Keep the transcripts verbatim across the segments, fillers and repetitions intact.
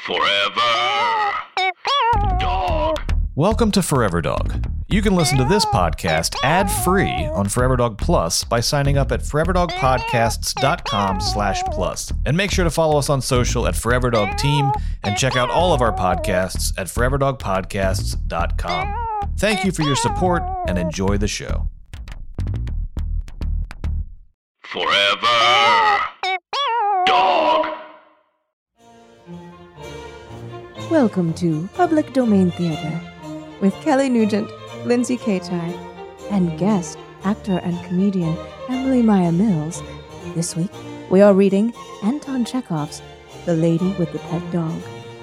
Forever Dog. Welcome to Forever Dog. You can listen to this podcast ad-free on Forever Dog Plus by signing up at foreverdogpodcasts.com slash plus. And make sure to follow us on social at Forever Dog Team and check out all of our podcasts at forever dog podcasts dot com. Thank you for your support and enjoy the show. Forever Dog. Welcome to Public Domain Theater with Kelly Nugent, Lindsay Kaitai, and guest actor and comedian Emily Maya Mills. This week, we are reading Anton Chekhov's The Lady with the Pet Dog.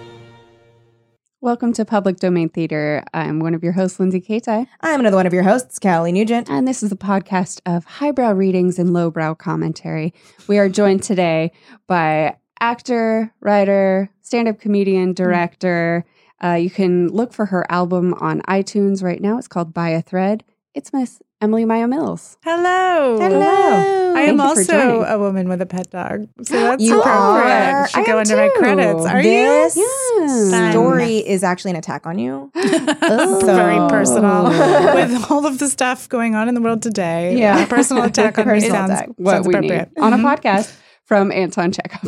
Welcome to Public Domain Theater. I'm one of your hosts, Lindsay Kaitai. I'm another one of your hosts, Kelly Nugent. And this is a podcast of highbrow readings and lowbrow commentary. We are joined today by actor, writer, stand-up comedian, director. Uh, you can look for her album on iTunes right now. It's called By a Thread. It's Miss Emily Maya Mills. Hello. Hello. I am Thank you for also joining. a woman with a pet dog. So that's You appropriate. are. Should I go am under my too. credits. Are This Yes. story is actually an attack on you. you? Oh. Very personal. With all of the stuff going on in the world today. Yeah. A personal attack on me Personal sounds, attack. What sounds we appropriate. need on a Mhm. podcast from Anton Chekhov.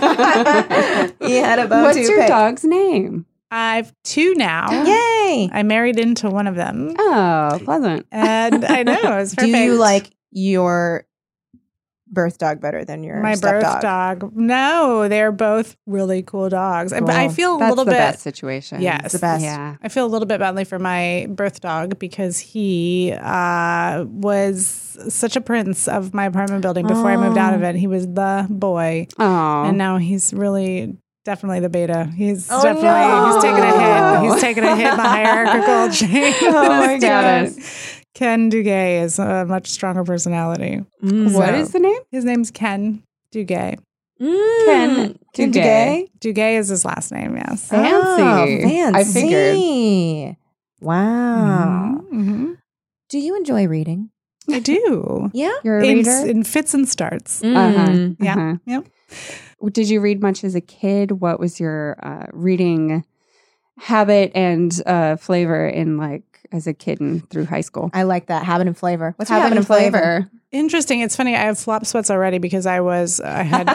He had a bone What's to your pick. dog's name? I've two now. Yay! I married into one of them. Oh, pleasant. And I know, it's Do perfect. you like your birth dog better than your my step birth dog? dog? No, they're both really cool dogs. But I Cool. feel a That's little the bit best situation. Yes. It's the best. Yeah. I feel a little bit badly for my birth dog because he uh, was such a prince of my apartment building before I moved out of it. He was the boy. Oh. And now he's really definitely the beta. He's Oh, definitely, no. he's taking a hit. He's taking a hit in the hierarchical chain. Oh, my God. Ken Duguay is a much stronger personality. Mm. What So- is the name? His name's Ken Duguay. Mm. Ken Ken Duguay. Duguay? Duguay is his last name, yes. Fancy. Oh, fancy. I figured. Wow. hmm Do you enjoy reading? I do. Yeah. You're a in, reader? in fits and starts. Mm. Uh-huh. Yeah. Uh-huh. Yep. Did you read much as a kid? What was your uh, reading habit and uh, flavor in like as a kid and through high school? I like that. Habit and flavor. What's your Habit habit and flavor? Interesting. It's funny. I have flop sweats already because I was, I had,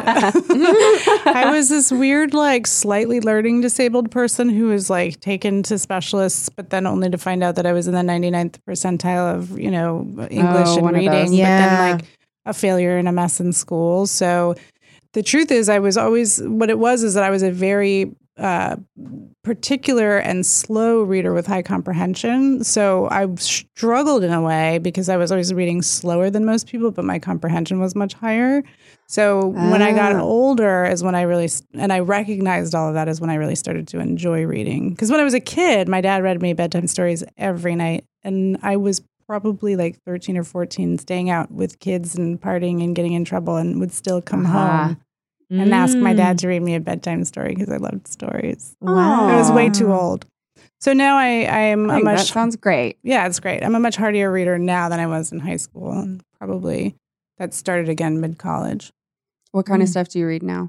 I was this weird, like slightly learning disabled person who was like taken to specialists, but then only to find out that I was in the ninety-ninth percentile of, you know, English Oh, and one of reading, those. but Yeah. then like a failure and a mess in school. So the truth is I was always, what it was is that I was a very uh, particular and slow reader with high comprehension. So I struggled in a way because I was always reading slower than most people, but my comprehension was much higher. So when I got Ah. older is when I really, and I recognized all of that is when I really started to enjoy reading. Because when I was a kid, my dad read me bedtime stories every night. And I was probably like thirteen or fourteen, staying out with kids and partying and getting in trouble and would still come Uh-huh. home and ask my Mm. dad to read me a bedtime story because I loved stories. Wow. I was way too old. So now I, I am I a think that much, sounds great. yeah, it's great. I'm a much hardier reader now than I was in high school. And probably that started again mid-college. What kind of Mm. stuff do you read now?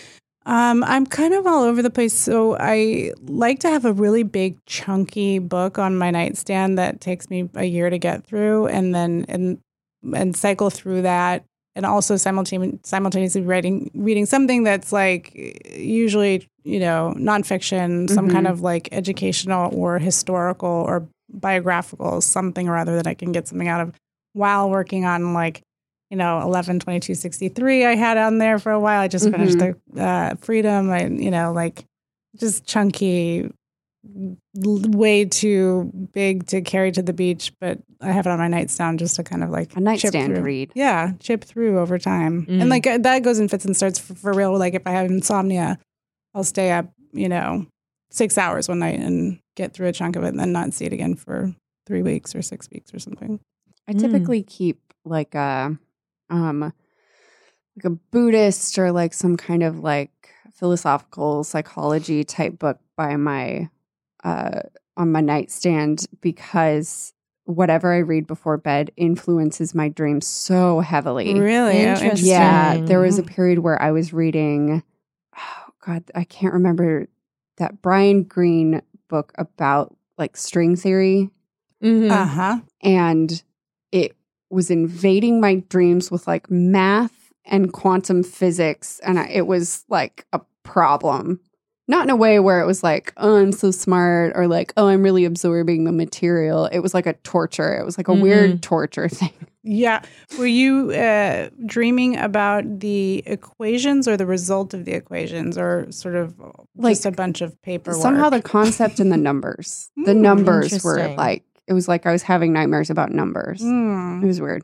Um, I'm kind of all over the place. So I like to have a really big, chunky book on my nightstand that takes me a year to get through, and then and and cycle through that, and also simultaneously simultaneously writing reading something that's like usually you know nonfiction, some Mhm. kind of like educational or historical or biographical, something or other that I can get something out of while working on like. You know, eleven twenty-two sixty-three I had on there for a while. I just finished the uh, Freedom. I, you know, like just chunky, l- way too big to carry to the beach, but I have it on my nightstand just to kind of like A chip nightstand through. read. Yeah, chip through over time. Mm. And like uh, that goes in fits and starts for, for real. Like if I have insomnia, I'll stay up, you know, six hours one night and get through a chunk of it and then not see it again for three weeks or six weeks or something. I Mm. typically keep like a um like a Buddhist or like some kind of like philosophical psychology type book by my uh on my nightstand because whatever I read before bed influences my dreams so heavily. Really? Oh, Interesting. Yeah, there was a period where I was reading, oh God, I can't remember that Brian Greene book about like string theory. Mhm. Uh huh. And it was invading my dreams with like math and quantum physics. And I, it was like a problem. Not in a way where it was like, oh, I'm so smart, or like, oh, I'm really absorbing the material. It was like a torture. It was like a Mhm. weird torture thing. Yeah. Were you uh, dreaming about the equations or the result of the equations, or sort of Like, just a bunch of paperwork? Somehow the concept and the numbers. The Mm, numbers were interesting. like, it was like I was having nightmares about numbers. Mm. It was weird.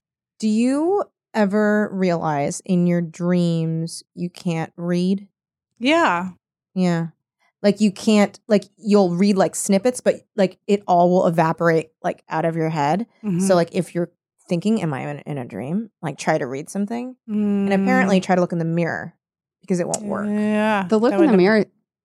Do you ever realize in your dreams you can't read? Yeah. Yeah. Like you can't, like you'll read like snippets, but like it all will evaporate like out of your head. Mhm. So like if you're thinking, am I in, in a dream? Like try to read something. And Mm. apparently try to look in the mirror because it won't work. Yeah. The look That in the would- mirror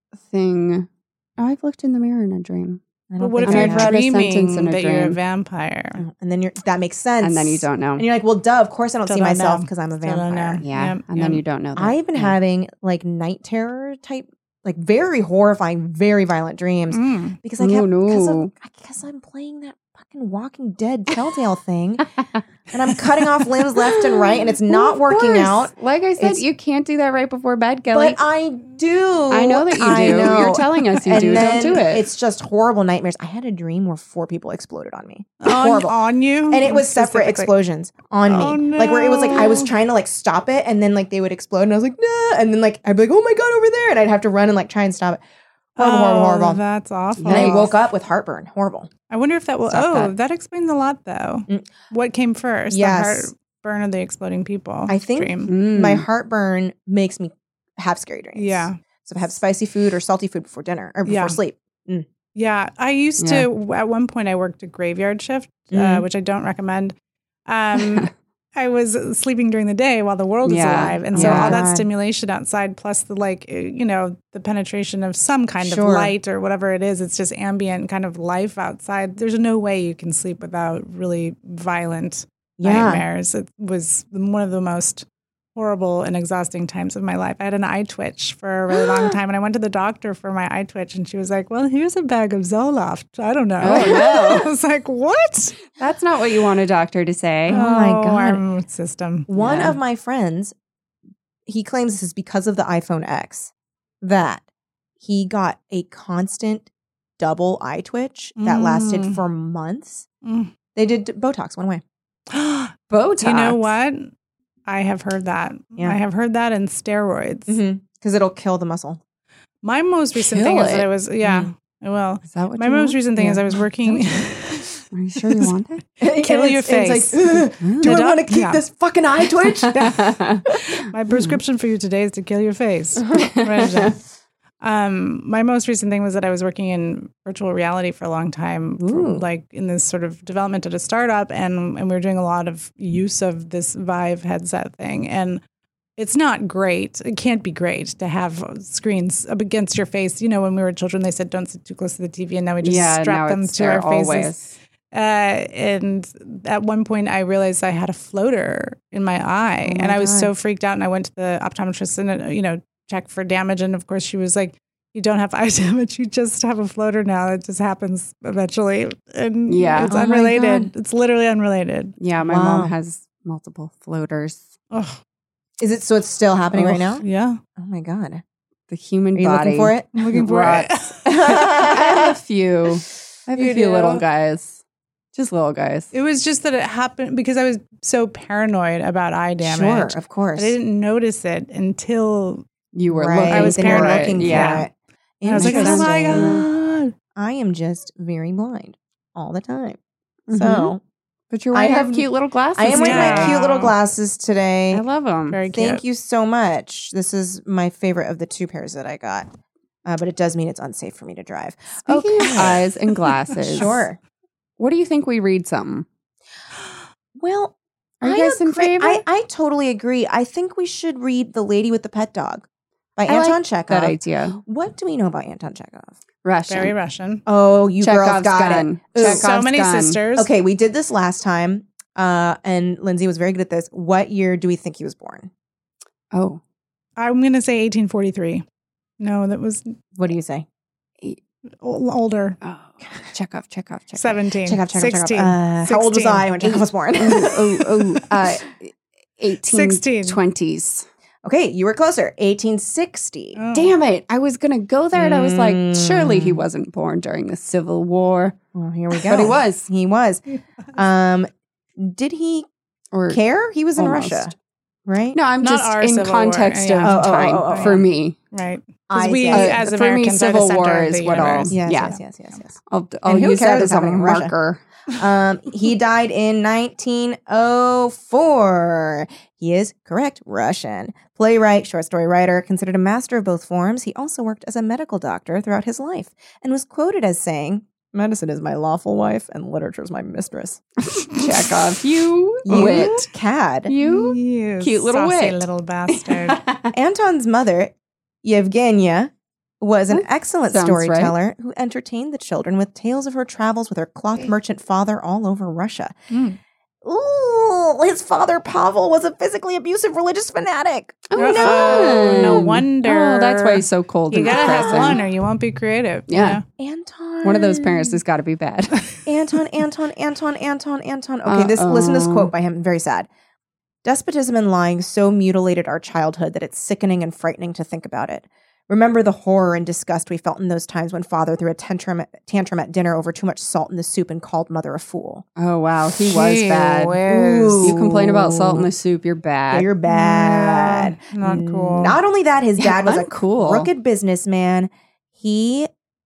thing. Oh, I've looked in the mirror in a dream. I But don't what if think And you're I I've have. read a sentence dreaming in a that you're a dream. vampire? And then you're, that makes sense. And then you don't know. And you're like, well, duh, of course I don't Still see don't myself know. because I'm a Still don't vampire. know. Yeah. Yep, and then yep. you don't know that. I've been Yeah. having like night terror type, like very horrifying, very violent dreams Mm. because I Oh, kept, because no. of, because I'm playing that fucking Walking Dead Telltale thing and I'm cutting off limbs left and right and it's not Of working course. out. Like I said, It's- you can't do that right before bed, Kelly. But I do. I know that you I do. know. You're telling us you and do. then Don't do it. It's just horrible nightmares. I had a dream where four people exploded on me. On, Horrible. on you? And it was separate Specifically. explosions on me. Oh, Like where it was like I was no. trying to like stop it and then like they would explode and I was like, nah. And then like I'd be like, oh my God, over there. And I'd have to run and like try and stop it. Horrible, horrible, Oh, horrible. That's awful. And I woke up with heartburn. Horrible. I wonder if that will. Stop Oh, that. that explains a lot, though. Mm. What came first? Yes. The heartburn or the exploding people? I think Dream. Mm. My heartburn makes me have scary dreams. Yeah. So if I have spicy food or salty food before dinner or before Yeah. sleep. Yeah. I used to, at one point, I worked a graveyard shift, uh, Mhm. which I don't recommend. Um, I was sleeping during the day while the world is Yeah. alive. And so Yeah. all that God. stimulation outside, plus the like, uh, you know, the penetration of some kind Sure. of light or whatever it is, it's just ambient kind of life outside. There's no way you can sleep without really violent Yeah. nightmares. It was one of the most horrible and exhausting times of my life. I had an eye twitch for a really long time, and I went to the doctor for my eye twitch, and she was like, "Well, here's a bag of Zoloft." I don't know. Oh, no. I was like, "What?" That's not what you want a doctor to say. Oh, my God. our system. One Yeah. of my friends, he claims this is because of the iPhone X, that he got a constant double eye twitch that lasted Mm. for months. Mm. They did Botox, went away. Botox. You know what? I have heard that. Yeah. I have heard that in steroids. Because it'll kill the muscle. My most recent Kill thing is it? that I was, yeah, Mm. I will. Is that what My you most want? recent thing is Yeah. I was working. Are you sure you want it? Kill And your it's- and face. It's like, "Ugh, do The I doc- want to keep yeah. this fucking eye twitch? My prescription for you today is to kill your face. Right. Um, my most recent thing was that I was working in virtual reality for a long time, for, Ooh. like in this sort of development at a startup, and and we were doing a lot of use of this Vive headset thing, and it's not great. It can't be great to have screens up against your face. You know, when we were children, they said don't sit too close to the T V, and now we just yeah, strap now them it's to there our faces. always. Uh, and at one point, I realized I had a floater in my eye, Oh my and I was God. so freaked out. And I went to the optometrist and uh, you know checked for damage, and of course, she was like, "You don't have eye damage. You just have a floater now. It just happens eventually." And Yeah. it's Oh my unrelated. God. It's literally unrelated. Yeah, my Wow. mom has multiple floaters. Oh, Is it so it's still happening right now? yeah. Oh my God. The human Are you body. looking for it? I'm looking for Rots. it. I have a few. I have You a few do? little guys. Just little guys. It was just that it happened because I was so paranoid about eye damage. Sure, of course. I didn't notice it until You were Right. looking. I was Then you're paranoid. looking for Yeah. it. I was like, "Oh my Interesting. god!" I am just very blind all the time. Mhm. So But you're I wearing have- your cute little glasses. I am wearing Yeah. my cute little glasses today. I love them. Very cute. Thank you so much. This is my favorite of the two pairs that I got. Uh, but it does mean it's unsafe for me to drive. Speaking of Okay. eyes and glasses. Sure. What do you think we read something? Well, Are you I guys in agree- favor? I, I totally agree. I think we should read The Lady with the Pet Dog by I like Anton Chekhov. That idea. What do we know about Anton Chekhov? Russian. Very Russian. Oh, you girls Chekhov's got gun. it. Ooh. Chekhov's So many gun. sisters. Okay, we did this last time, uh, and Lindsay was very good at this. What year do we think he was born? Oh. I'm going to say eighteen forty-three. No, that was What do you say? o- older. Oh, Chekhov, Chekhov, Chekhov. seventeen. Check out, check out, check out. sixteen. Uh, how old was I when Chekhov was born? oh, oh, uh, eighteen sixteen. twenties. Okay, you were closer. eighteen sixty. Oh. Damn it. I was going to go there and I was like, Mm. surely he wasn't born during the Civil War. Well, here we go. But he was. He was. Um, did he Or care? He was in almost. Russia, right? No, I'm Not just our in Civil War, context yeah. of Oh, oh, time oh, oh, for oh. me. Right. I Because we, see. Uh, as for me, Americans, are Civil the War center of is the what I'll- universe. Yes, Yeah. yes, yes, yes, yes. I'll, I'll who use cares that what's as a happening in Russia? marker. Um, he died in nineteen oh four. He is correct, Russian. Playwright, short story writer, considered a master of both forms. He also worked as a medical doctor throughout his life and was quoted as saying, "Medicine is my lawful wife and literature is my mistress." Chekhov, you You wit. cad. You You Cute little saucy wit. little bastard. Anton's mother, Yevgenia, was an Ooh, excellent sounds right. storyteller who entertained the children with tales of her travels with her cloth merchant father all over Russia. Mm. Ooh, his father Pavel was a physically abusive religious fanatic. Oh, Oh, no no. wonder. Oh, that's why he's so cold You and gotta have depressing. one or you won't be creative. you Yeah. know? Anton. One of those parents has got to be bad. Anton, Anton, Anton, Anton, Anton. Okay, this listen to this Uh-oh. quote by him. Very sad. Despotism and lying so mutilated our childhood that it's sickening and frightening to think about it. Remember the horror and disgust we felt in those times when father threw a tantrum, tantrum at dinner over too much salt in the soup and called mother a fool. Oh, wow. He was Gee bad. whiz. You complain about salt in the soup, you're Yeah, bad. you're bad. Yeah, not cool. Not only that, his dad was a uncool. crooked businessman. He,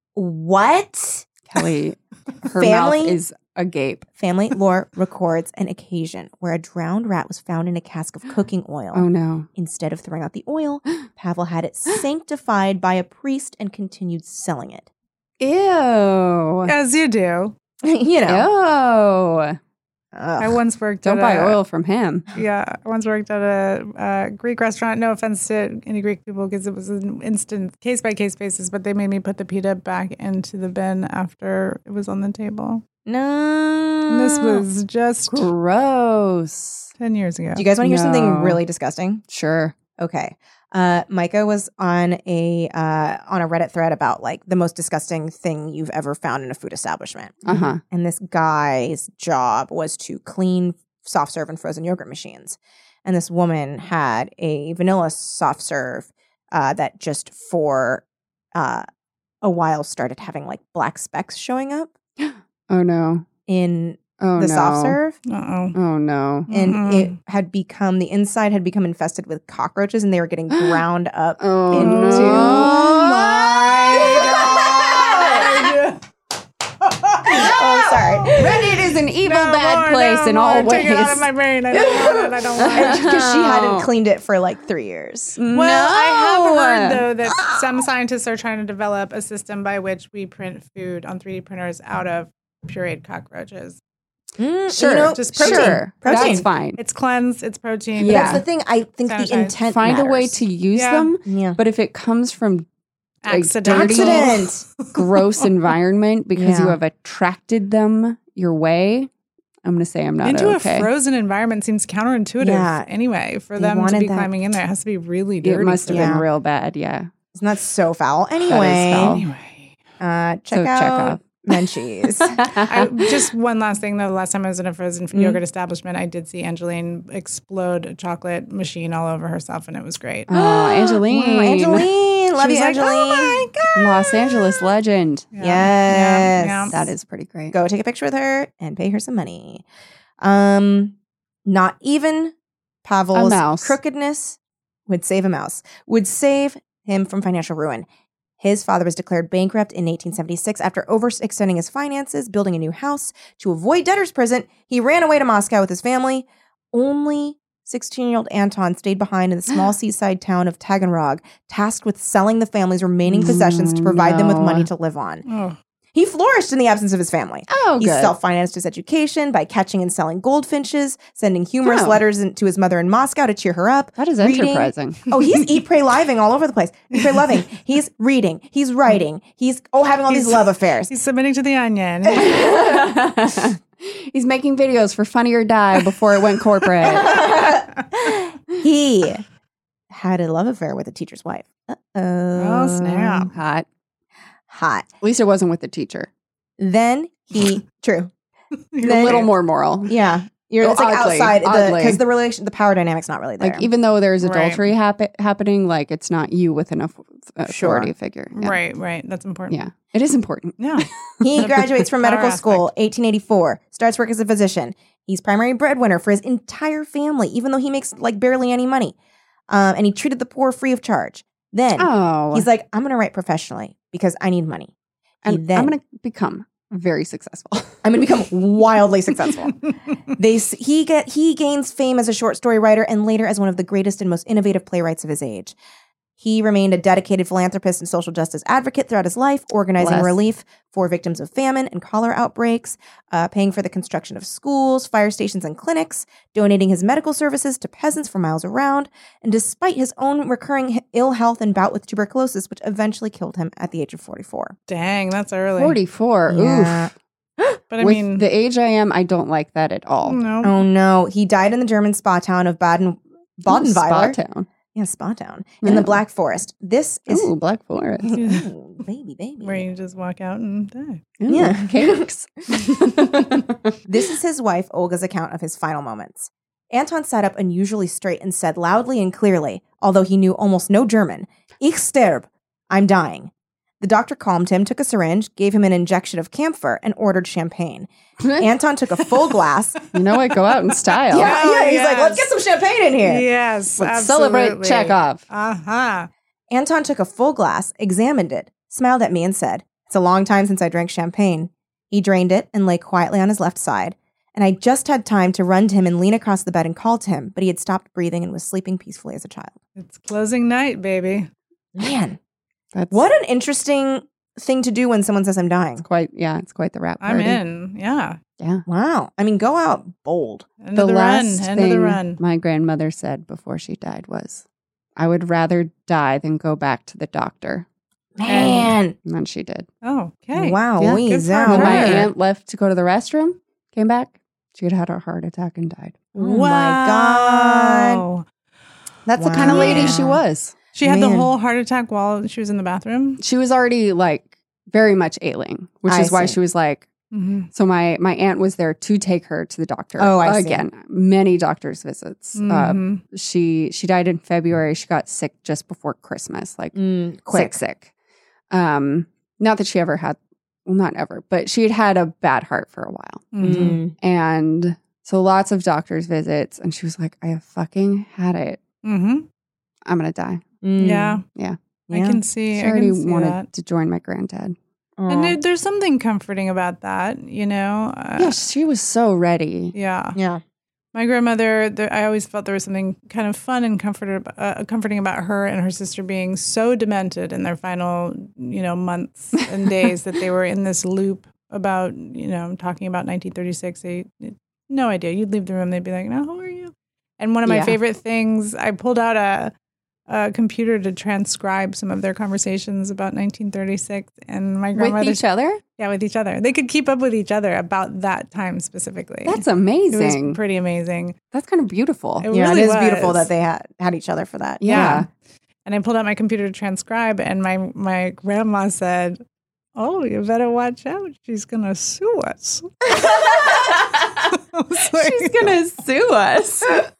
what? Kelly, her Family- mouth is agape. Family lore records an occasion where a drowned rat was found in a cask of cooking oil. Oh, no. Instead of throwing out the oil, Pavel had it sanctified by a priest and continued selling it. Ew. As you do. you know. Ew. I Ugh. once worked Don't at buy a, oil from him. Yeah, I once worked at a, uh Greek restaurant. No offense to any Greek people, because it was an instant case by case basis. But they made me put the pita back into the bin after it was on the table. No. And this was just Gross. ten years ago. Do you guys want to hear something No. really disgusting? Sure. Okay. Uh, Micah was on a uh, on a Reddit thread about like the most disgusting thing you've ever found in a food establishment. Uh huh. And this guy's job was to clean soft serve and frozen yogurt machines. And this woman had a vanilla soft serve uh, that just for uh, a while started having like black specks showing up Oh, no. in Oh, the no. soft serve. Uh-oh. Oh, no. And Mm-mm. it had become, the inside had become infested with cockroaches and they were getting ground up Oh, into no. my Oh, sorry. Reddit is an evil, No bad more, place no in all more. ways. Take it out of my brain. I don't want it. I don't want it. Because she hadn't cleaned it for like three years. Well, I have heard though that some scientists are trying to develop a system by which we print food on three D printers out of pureed cockroaches. Mm, Sure. you know, Just protein. Sure. Protein. That's fine. It's cleansed. It's protein. Yeah. That's the thing. I think the Sanitized. intent Find a way matters. to use Yeah. them, Yeah. but if it comes from like, Accident. dirty, Accident. gross environment because you Yeah. have attracted them your way, I'm going to say I'm not Into okay. a frozen environment seems counterintuitive Yeah. anyway for They them to wanted be that- climbing in there. It has to be really dirty. It must have for been them. Yeah. real bad, yeah. Isn't that so foul? is Anyway, foul. Anyway. uh, check So check out out. Menchie's. I, just one last thing though. The last time I was in a frozen Mm. yogurt establishment, I did see Angeline explode a chocolate machine all over herself, and it was great. Oh, Angeline. Wow, Angeline. Love She you, was like, Angeline. "Oh my God." Los Angeles legend. Yeah. Yes. Yeah, yeah. That is pretty great. Go take a picture with her and pay her some money. Um, not even Pavel's mouse. crookedness would save a mouse, would save him from financial ruin. His father was declared bankrupt in eighteen seventy-six after overextending his finances, building a new house. To avoid debtor's prison, he ran away to Moscow with his family. Only sixteen-year-old Anton stayed behind in the small seaside town of Taganrog, tasked with selling the family's remaining possessions to provide them with no. money to live on. Oh, He flourished in the absence of his family. Oh, He good. self-financed his education by catching and selling goldfinches, sending humorous Oh. letters in- to his mother in Moscow to cheer her up. that is reading- enterprising. Oh, he's eat, pray, living all over the place. Eat, pray, loving. He's reading. He's writing. He's oh having all these He's- love affairs. he's submitting to the Onion. He's making videos for Funny or Die before it went corporate. He had a love affair with a teacher's wife. Uh-oh. Oh, snap. Hot. Hot. At least it wasn't with the teacher. Then he, true. A Then- little more moral. Yeah. You're, Oh, it's like oddly, outside oddly. because the, the relation, the power dynamic's not really there. Like, even though there's Right. adultery happen happening, like, it's not you with an auth- authority Sure. figure. Yeah. Right, right. That's important. Yeah. It is important. Yeah. He graduates from Power medical aspect. school, eighteen eighty-four, starts work as a physician. He's primary breadwinner for his entire family, even though he makes like barely any money. Um, and he treated the poor free of charge. Then Oh. he's like, I'm going to write professionally because I need money. He and then, I'm going to become very successful. I'm going to become wildly successful. They s- he get he gains fame as a short story writer and later as one of the greatest and most innovative playwrights of his age. He remained a dedicated philanthropist and social justice advocate throughout his life, organizing Bless. relief for victims of famine and cholera outbreaks, uh, paying for the construction of schools, fire stations, and clinics, donating his medical services to peasants for miles around. And despite his own recurring h- ill health and bout with tuberculosis, which eventually killed him at the age of forty-four. Dang, that's early. forty-four. Yeah. Oof. But I With mean, the age I am, I don't like that at all. no. Oh no, he died in the German spa town of Baden Badenweiler. Spa town. Yeah, spa town in the Yeah. Black Forest. This is Ooh, Black Forest. Ooh, baby, baby. Where you just walk out and die. Ooh, Yeah. Cakes. This is his wife Olga's account of his final moments. Anton sat up unusually straight and said loudly and clearly, although he knew almost no German, "Ich sterb," I'm dying. The doctor calmed him, took a syringe, gave him an injection of camphor, and ordered champagne. Anton took a full glass. You know what? Go out in style. yeah, Oh, yeah. He's like, let's yes. get some champagne in here. Yes. Let's celebrate Chekhov. Uh huh. Anton took a full glass, examined it, smiled at me, and said, "It's a long time since I drank champagne." He drained it and lay quietly on his left side, and I just had time to run to him and lean across the bed and call to him, but he had stopped breathing and was sleeping peacefully as a child. It's closing night, baby. Man, That's what an interesting thing to do when someone says I'm dying. quite, yeah, it's quite the rap I'm party. in. Yeah. Yeah. Wow. I mean, go out bold. End The of the last run. End of thing the run. my grandmother said before she died was, I would rather die than go back to the doctor. Man. And then she did. Oh, okay. Wow. Yeah, we good for zow. When my her. aunt left to go to the restroom, came back, she had had a heart attack and died. Oh my God. Wow. That's the Wow. kind of lady Yeah. she was. She had the Man. whole heart attack while she was in the bathroom. She was already like very much ailing, which I is why see. she was like, Mm-hmm. so my my aunt was there to take her to the doctor. Oh, I see. Again, many doctor's visits. Uh, Mhm. she she died in February. She got sick just before Christmas, like Mm, quick. sick, sick. Um, not that she ever had, well, not ever, but she had had a bad heart for a while, Mhm. Mm. and so lots of doctor's visits. And she was like, "I have fucking had it. Mhm. I'm gonna die." Mm. Yeah. Yeah, I can see. she I already can see wanted that. to join my granddad. Aw. And there, there's something comforting about that, you know? Uh, yeah, she was so ready. Yeah. yeah. My grandmother, there, I always felt there was something kind of fun and comfort, uh, comforting about her and her sister being so demented in their final, you know, months and days that they were in this loop about, you know, talking about nineteen thirty-six. They no idea. You'd leave the room, they'd be like, "No, who are you?" And one of my Yeah. favorite things, I pulled out a, a computer to transcribe some of their conversations about nineteen thirty-six, and my With grandmother, each other? yeah, with each other. They could keep up with each other about that time specifically. That's It amazing. was pretty amazing. That's kind of beautiful. It Yeah, really it is beautiful was. that they had, had each other for that. Yeah. And I pulled out my computer to transcribe, and my my grandma said, "Oh, you better watch out. She's gonna sue us." I was like, She's gonna sue us.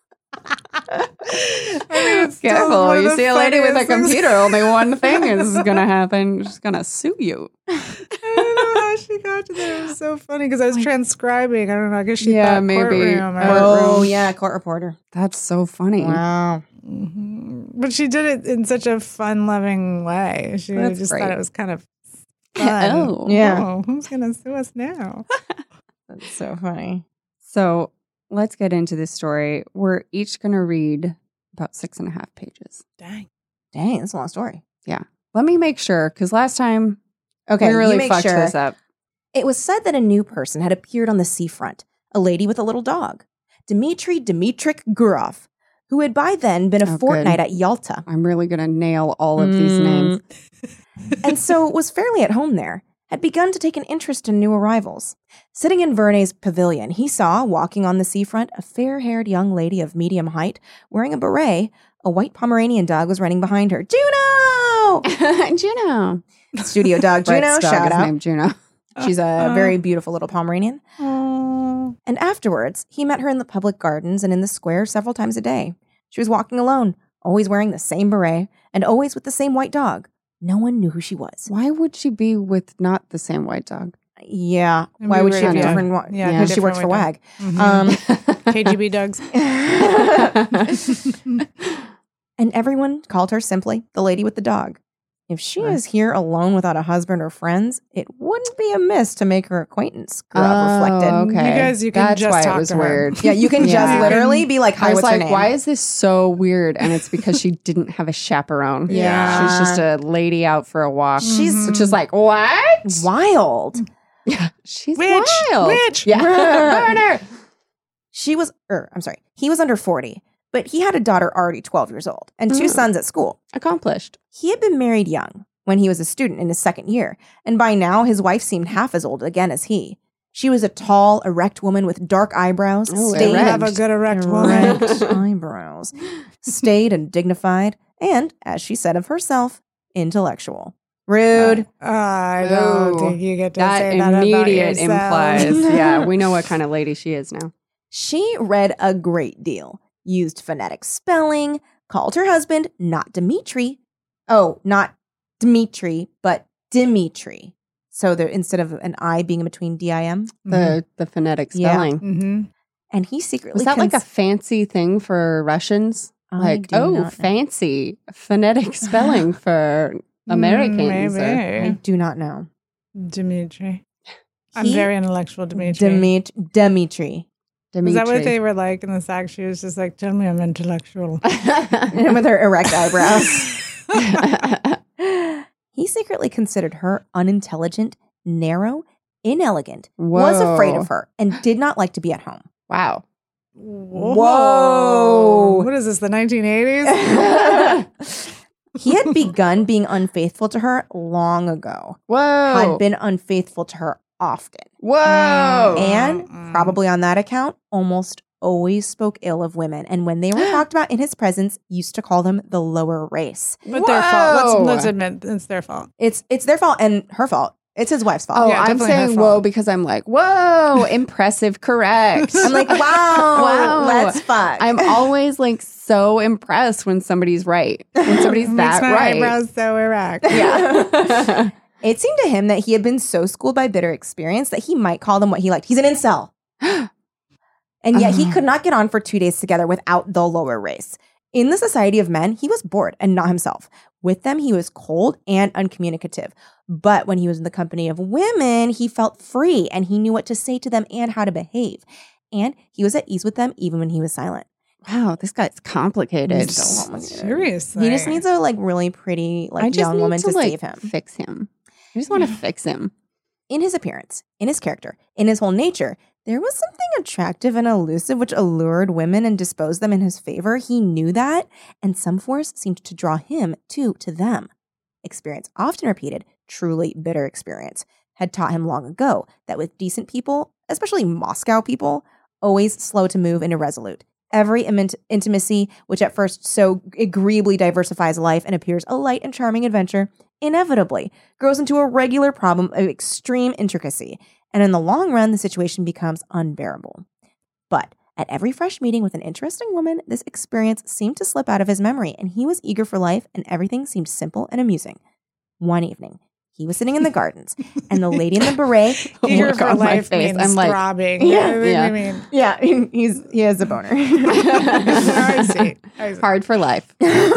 I think it's Careful. still one of You the see a lady with a funniest things. computer, only one thing is gonna happen. She's gonna sue you. I don't know how she got to that. It was so funny because I was transcribing. I don't know. I guess she Yeah, thought maybe. courtroom or- Oh, Courtroom. yeah. Court reporter. That's so funny. Wow. Mhm. But she did it in such a fun-loving way. She That's just great. thought it was kind of fun. Oh. Yeah. Oh, who's gonna sue us now? That's so funny. So let's get into this story. We're each gonna read about six and a half pages. Dang. Dang, that's a long story. Let me make sure, because last time Okay, we really you make fucked sure. this up. It was said that a new person had appeared on the seafront, a lady with a little dog, Dmitry Dmitrik Gurov, who had by then been a Oh, good. fortnight at Yalta, I'm really gonna nail all of these Mm. names. and so was fairly at home there, had begun to take an interest in new arrivals. Sitting in Verney's pavilion, he saw, walking on the seafront, a fair-haired young lady of medium height, wearing a beret, a white Pomeranian dog was running behind her. Juno! Juno. Studio dog Juno, Brett's dog shout is out. named Juno. She's a Uh, very beautiful little Pomeranian. Oh. And afterwards, he met her in the public gardens and in the square several times a day. She was walking alone, always wearing the same beret, and always with the same white dog. No one knew who she was. Why would she be with not the same white dog? Yeah. And Why we would were she have gonna- different one? Yeah, Because she different works for white WAG. dog. Mhm. Um, K G B dogs. and everyone called her simply the lady with the dog. If she Sure. is here alone without a husband or friends, it wouldn't be amiss to make her acquaintance grub Oh, reflected. okay. You guys, you can That's just why talk it was to her. weird. Yeah, you can Yeah. just literally be like, hi, I was what's her like, name? why is this so weird? And it's because she didn't have a chaperone. Yeah. She's just a lady out for a walk. She's Which is like, what? wild. Yeah. She's Witch, wild. witch. Yeah. Burn her. She was, er, I'm sorry, he was under forty, but he had a daughter already twelve years old and two Mm. sons at school. Accomplished. He had been married young when he was a student in his second year, and by now his wife seemed half as old again as he. She was a tall, erect woman with dark eyebrows, Oh, staid We erect. have a good erect woman. erect eyebrows, staid and dignified, and, as she said of herself, intellectual. Rude. I don't Ooh, think you get to That say that about immediate yourself. implies. Yeah, we know what kind of lady she is now. She read a great deal, used phonetic spelling, called her husband not Dimitri. Oh, not Dmitri, but Dimitri. So there, instead of an I being in between D I M. The the phonetic Yeah. spelling. Mm-hmm. And he secretly Was that like a cons- fancy thing for Russians? I Like, do oh, not know. fancy phonetic spelling for Americans. or- I Maybe. do not know. Dimitri. I'm He- very intellectual, Dimitri. Dimit- Dimitri. Is that what Dimitri. they were like in the sack? She was just like, tell me I'm intellectual. And with her erect eyebrows. He secretly considered her unintelligent, narrow, inelegant, was afraid of her, and did not like to be at home. Wow. Whoa. What is this, the nineteen eighties? He had begun being unfaithful to her long ago, Whoa. had been unfaithful to her often, Whoa. and Mm. probably on that account, almost always spoke ill of women. And when they were talked about in his presence, used to call them the lower race. But their fault. Whoa. Let's, let's admit it's their fault. It's it's their fault and her fault. It's his wife's fault. Oh, Yeah, I'm definitely her saying fault. whoa because I'm like, whoa, impressive, correct. I'm like, wow, Wow. let's fuck. I'm always like so impressed when somebody's right. When somebody's Makes that my right. eyebrows so erect. Yeah. It seemed to him that he had been so schooled by bitter experience that he might call them what he liked. He's an incel. And yet he Oh. could not get on for two days together without the lower race. In the society of men, he was bored and not himself. With them, he was cold and uncommunicative. But when he was in the company of women, he felt free and he knew what to say to them and how to behave. And he was at ease with them even when he was silent. Wow, this guy's complicated. He's so complicated. Seriously. He just needs a like really pretty like I just young need woman to, to like, save him. fix him. I just want to fix him. In his appearance, in his character, in his whole nature, there was something attractive and elusive which allured women and disposed them in his favor. He knew that, and some force seemed to draw him too to them. Experience, often repeated, truly bitter experience, had taught him long ago that with decent people, especially Moscow people, always slow to move and irresolute. Every imint- intimacy, which at first so agreeably diversifies life and appears a light and charming adventure, inevitably grows into a regular problem of extreme intricacy, and in the long run, the situation becomes unbearable. But at every fresh meeting with an interesting woman, this experience seemed to slip out of his memory, and he was eager for life, and everything seemed simple and amusing. One evening, he was sitting in the gardens, and the lady in the beret. Eager Look for on my life face. means I'm like, throbbing. Yeah. You know what Yeah. I mean? Yeah, he's he has a boner. I see. I see. Hard for life.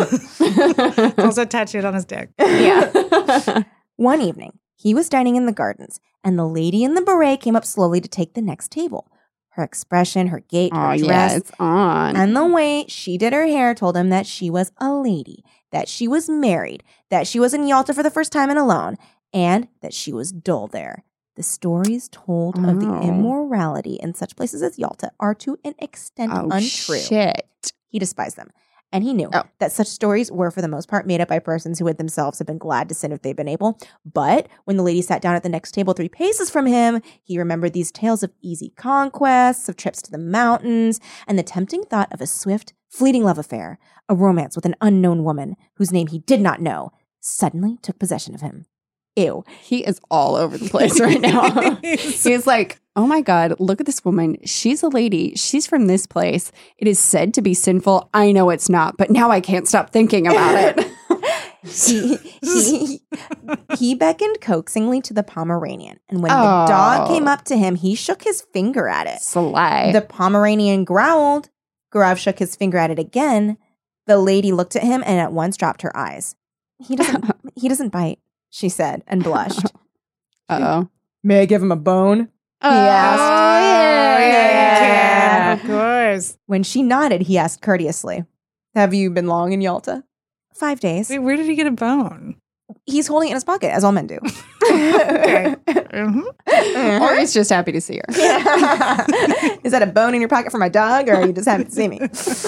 Also tattooed on his dick. Yeah. One evening, he was dining in the gardens, and the lady in the beret came up slowly to take the next table. Her expression, her gait, her Oh, dress, yeah, it's on. and the way she did her hair told him that she was a lady, that she was married, that she was in Yalta for the first time and alone, and that she was dull there. The stories told of the Oh. immorality in such places as Yalta are to an extent oh, untrue. shit. He despised them. And he knew Oh. that such stories were, for the most part, made up by persons who would themselves have been glad to sin if they'd been able. But when the lady sat down at the next table three paces from him, he remembered these tales of easy conquests, of trips to the mountains, and the tempting thought of a swift, fleeting love affair, a romance with an unknown woman whose name he did not know, suddenly took possession of him. Ew. He is all over the place right now. He's like, oh my God, look at this woman. She's a lady. She's from this place. It is said to be sinful. I know it's not, but now I can't stop thinking about it. he, he, he beckoned coaxingly to the Pomeranian, and when Oh. the dog came up to him, he shook his finger at it. Sly. The Pomeranian growled. Gurav shook his finger at it again. The lady looked at him and at once dropped her eyes. He doesn't. He doesn't bite, she said, and blushed. Uh-oh. May I give him a bone? Oh, asked. Oh, yeah, Yeah. you can. Of course. When she nodded, he asked courteously, "Have you been long in Yalta?" Five days. Wait, where did he get a bone? He's holding it in his pocket, as all men do. Okay. Mhm. Or he's just happy to see her. Yeah. Is that a bone in your pocket for my dog, or are you just happy to see me?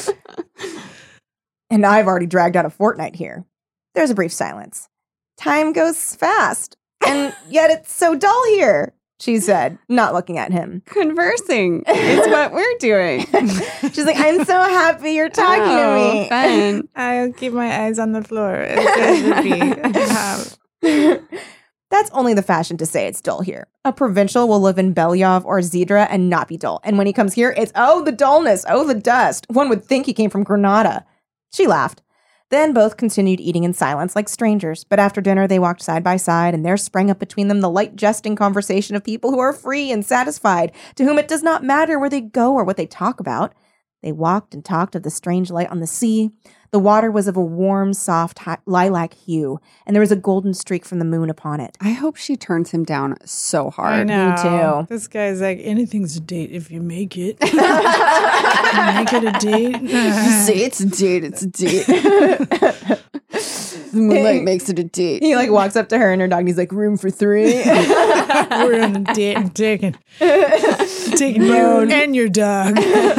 And I've already dragged out a fortnight here. There's a brief silence. Time goes fast, and yet it's so dull here, she said, not looking at him. Conversing is what we're doing. She's like, I'm so happy you're talking Oh, to me. fun. I'll keep my eyes on the floor. As it would be. Um, That's only the fashion to say it's dull here. A provincial will live in Belyov or Zidra and not be dull. And when he comes here, it's, oh, the dullness, oh, the dust. One would think he came from Granada. She laughed. Then both continued eating in silence like strangers. But after dinner, they walked side by side, and there sprang up between them the light jesting conversation of people who are free and satisfied, to whom it does not matter where they go or what they talk about. They walked and talked of the strange light on the sea. The water was of a warm, soft hi- lilac hue, and there was a golden streak from the moon upon it. I hope she turns him down so I hard. know. too. This guy's like, anything's a date if you make it. Make it a date. You say it's a date, it's a date. The moonlight makes it a date. He like walks up to her and her dog, and he's like, room for three. We're on a date. I'm taking, taking you and your dog.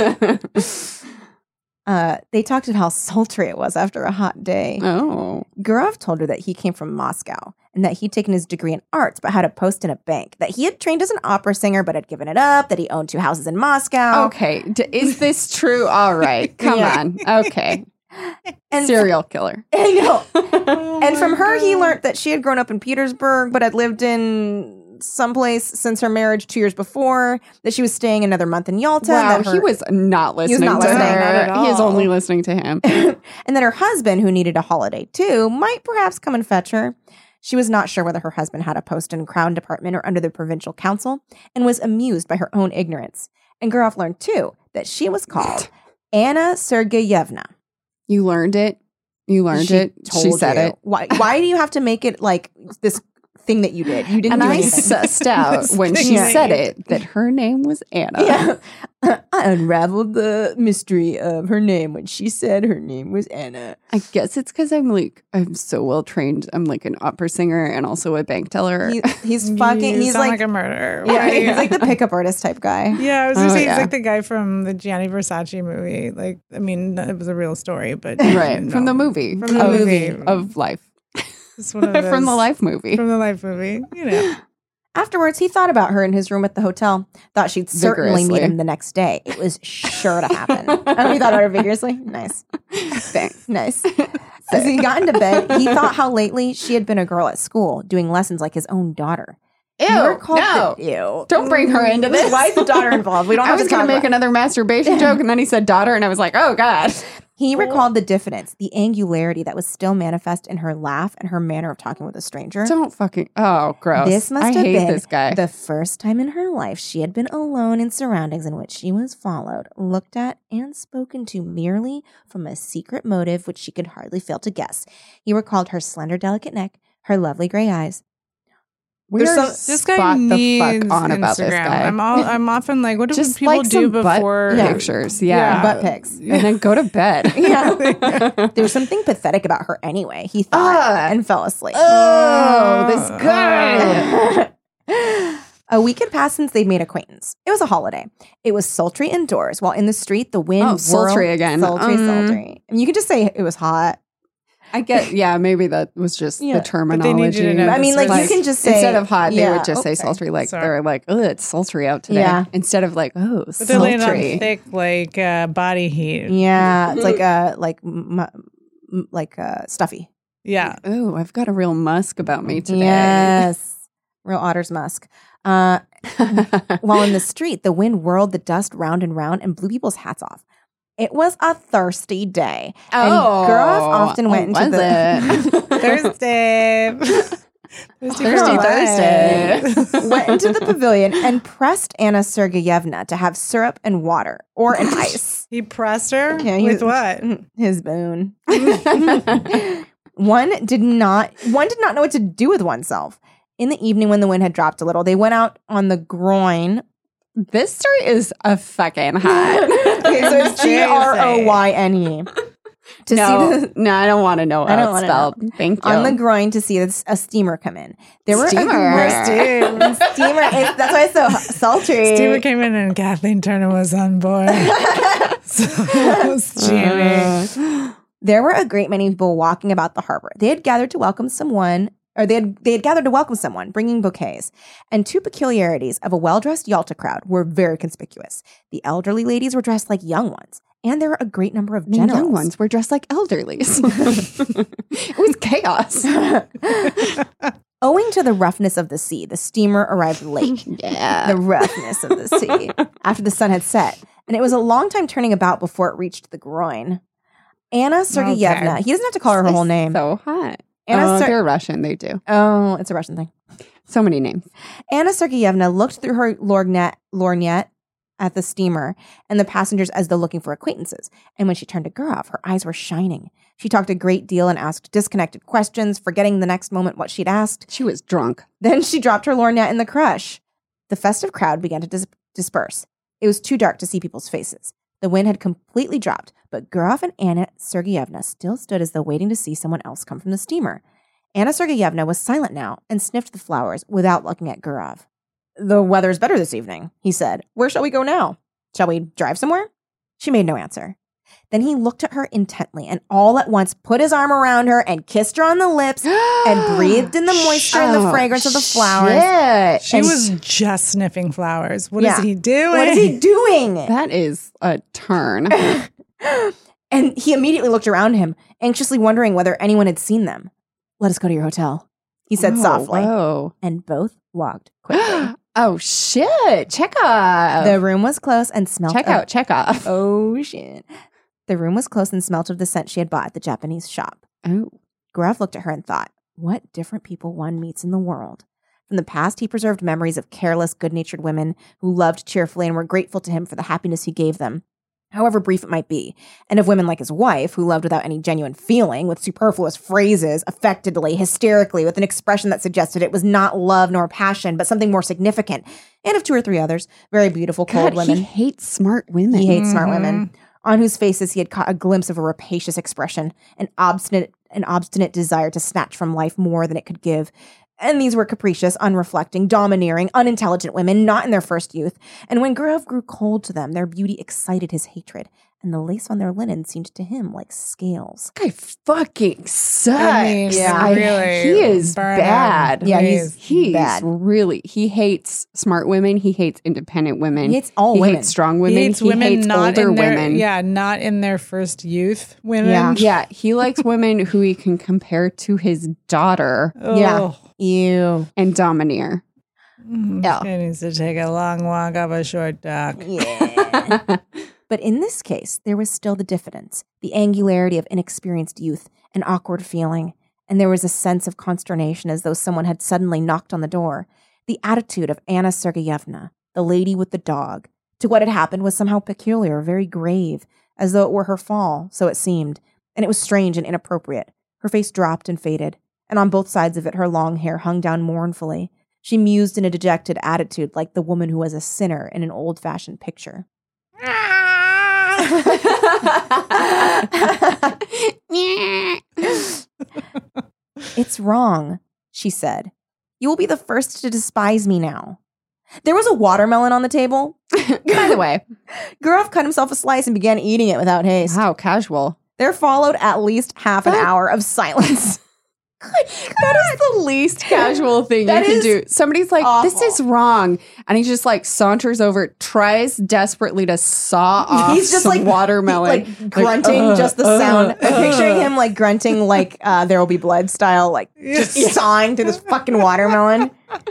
Uh, they talked about how sultry it was after a hot day. Oh. Gurov told her that he came from Moscow and that he'd taken his degree in arts but had a post in a bank, that he had trained as an opera singer but had given it up, that he owned two houses in Moscow. Okay. D- is this true? All right. Come Yeah. on. Okay. And Serial killer. I know. Oh And from my her, he God. learned that she had grown up in Petersburg, but had lived in someplace since her marriage two years before, that she was staying another month in Yalta. Wow, and that her, he was not listening not to listening, her. not at He is all. only listening to him. and that her husband, who needed a holiday too, might perhaps come and fetch her. She was not sure whether her husband had a post in Crown Department or under the provincial council, and was amused by her own ignorance. And Gurov learned too that she was called Anna Sergeyevna. You learned it. You learned She it. She told said you. it. Why? Why do you have to make it like this thing that you did? You didn't And do I anything. sussed out This when thing she that said you it that her name was Anna. Yeah. I unraveled the mystery of her name when she said her name was Anna. I guess it's because I'm like, I'm so well trained. I'm like an opera singer and also a bank teller. He, he's fucking. You He's sound like, like, a murderer. yeah, Right? he's like the pickup artist type guy. Yeah, I was gonna Oh, say yeah. he's like the guy from the Gianni Versace movie. Like, I mean, it was a real story, but right. no. From the movie. From the of, movie. Of life. It's one of From the those- life movie. From the life movie. You know. Afterwards, he thought about her in his room at the hotel. Thought she'd certainly meet Vigorously. him the next day. It was sure to happen. Oh, he thought about her vigorously? Nice. Thanks. Nice. As he got into bed, he thought how lately she had been a girl at school, doing lessons like his own daughter. Ew. He recalled No. the- ew. Don't bring her into this. Why is the daughter involved? We don't I have was to going talk to make about- another masturbation joke, and then he said daughter, and I was like, oh, God. He recalled the diffidence, the angularity that was still manifest in her laugh and her manner of talking with a stranger. Don't fucking. Oh, gross. This must I have hate been this guy. the first time in her life she had been alone in surroundings in which she was followed, looked at, and spoken to merely from a secret motive which she could hardly fail to guess. He recalled her slender, delicate neck, her lovely gray eyes. We're There's some- This guy spot needs the fuck on Instagram. about this guy. I'm all, I'm often like, what do Just people like do some butt before pictures. Yeah. Yeah. Butt pics. And then go to bed. Yeah. There was something pathetic about her anyway, he thought, Ah. and fell asleep. Oh, this guy. A week had passed since they'd made acquaintance. It was a holiday. It was sultry indoors, while in the street the wind Oh, whirled. sultry again. Sultry, Um, sultry. And you could just say it was hot. I get, yeah, maybe that was just Yeah. the But they need you to terminology. know I mean, this like, was- you can just say instead of hot, they yeah, would just say okay. sultry. Like Sorry. they're like, oh, it's sultry out today. Yeah. Instead of like, oh, But they're laying on sultry. thick, like uh, body heat. Yeah, it's like uh like m- m- like uh stuffy. Yeah. Oh, I've got a real musk about me today. Yes, real otter's musk. Uh, while in the street, the wind whirled the dust round and round and blew people's hats off. It was a thirsty day. And Oh, Groff often went into was the it? Thursday. Thirsty Thirsty Thursday. went into the pavilion and pressed Anna Sergeyevna to have syrup and water or an ice. He pressed her Yeah, he with was- what? His boon. One did not one did not know what to do with oneself. In the evening when the wind had dropped a little, they went out on the groin. This story is a fucking hot. Okay, so it's G R O Y N E. To no, see the, no, I don't want to know I don't how it's wanna spelled. Thank you. on the groin to see this, a steamer come in. There were Steamer. A, steamer. steamer. It's, that's why it's so sultry. Steamer came in and Kathleen Turner was on board. So steamy. There were a great many people walking about the harbor. They had gathered to welcome someone, or they had they had gathered to welcome someone, bringing bouquets. And two peculiarities of a well-dressed Yalta crowd were very conspicuous. The elderly ladies were dressed like young ones, and there were a great number of The generals. young ones were dressed like elderlies. It was chaos. Owing to the roughness of the sea, the steamer arrived late. Yeah. The roughness of the sea after the sun had set, and it was a long time turning about before it reached the groin. Anna Sergeyevna. Okay. He doesn't have to call her her whole name. So hot. Anna oh, Ser- they're Russian. They do. oh, it's a Russian thing. So many names. Anna Sergeyevna looked through her lorgnette, lorgnette at the steamer and the passengers as though looking for acquaintances. And when she turned to Gurov, her eyes were shining. She talked a great deal and asked disconnected questions, forgetting the next moment what she'd asked. She was drunk. Then she dropped her lorgnette in the crush. The festive crowd began to dis- disperse. It was too dark to see people's faces. The wind had completely dropped, but Gurov and Anna Sergeyevna still stood as though waiting to see someone else come from the steamer. Anna Sergeyevna was silent now and sniffed the flowers without looking at Gurov. The weather's better this evening, he said. Where shall we go now? Shall we drive somewhere? She made no answer. Then he looked at her intently and all at once put his arm around her and kissed her on the lips and breathed in the moisture and the Oh, fragrance of the flowers. shit. She And- was just sniffing flowers. What Yeah. is he doing? What is he doing? That is a turn. And he immediately looked around him, anxiously wondering whether anyone had seen them. Let us go to your hotel, he said Oh, softly. Whoa. And both walked quickly. Oh, shit. Check out. The room was close and smelt check of- out. Check off. Oh, shit. The room was close and smelt of the scent she had bought at the Japanese shop. Oh. Gurov looked at her and thought, what different people one meets in the world. From the past, he preserved memories of careless, good-natured women who loved cheerfully and were grateful to him for the happiness he gave them, however brief it might be, and of women like his wife who loved without any genuine feeling, with superfluous phrases, affectedly, hysterically, with an expression that suggested it was not love nor passion, but something more significant, and of two or three others, very beautiful, cold God, women. he hates smart women. He hates smart Mhm. women, on whose faces he had caught a glimpse of a rapacious expression, an obstinate, an obstinate desire to snatch from life more than it could give. And these were capricious, unreflecting, domineering, unintelligent women, not in their first youth. And when Gurov grew cold to them, their beauty excited his hatred, and the lace on their linen seemed to him like scales. This guy fucking sucks. I mean, Yeah. I- really. he is burn him, bad. Yeah, he's- please. He's Bad. really, he hates smart women. He hates independent women. He hates all he women. hates strong He women. hates He women hates not older in their, women. Yeah, not in their first youth. Women. Yeah. Yeah, he likes women who he can compare to his daughter Yeah. Ew. and domineer. Mm, Yeah. He needs to take a long walk up a short dock. Yeah. But in this case, there was still the diffidence, the angularity of inexperienced youth, an awkward feeling, and there was a sense of consternation as though someone had suddenly knocked on the door. The attitude of Anna Sergeyevna, the lady with the dog, to what had happened was somehow peculiar, very grave, as though it were her fall, so it seemed, and it was strange and inappropriate. Her face dropped and faded, and on both sides of it her long hair hung down mournfully. She mused in a dejected attitude like the woman who was a sinner in an old-fashioned picture. It's wrong, she said. You will be the first to despise me now. There was a watermelon on the table. By the way, Gurov cut himself a slice and began eating it without haste. how casual. There followed at least half an That- hour of silence. That is the least casual thing That you can is do. Somebody's like, this awful. is wrong. And he just like saunters over, tries desperately to saw off He's just some like watermelon. like grunting, uh, just the uh, sound. I'm uh. picturing him like grunting, like uh, "There Will Be Blood" style, like just sawing through this fucking watermelon.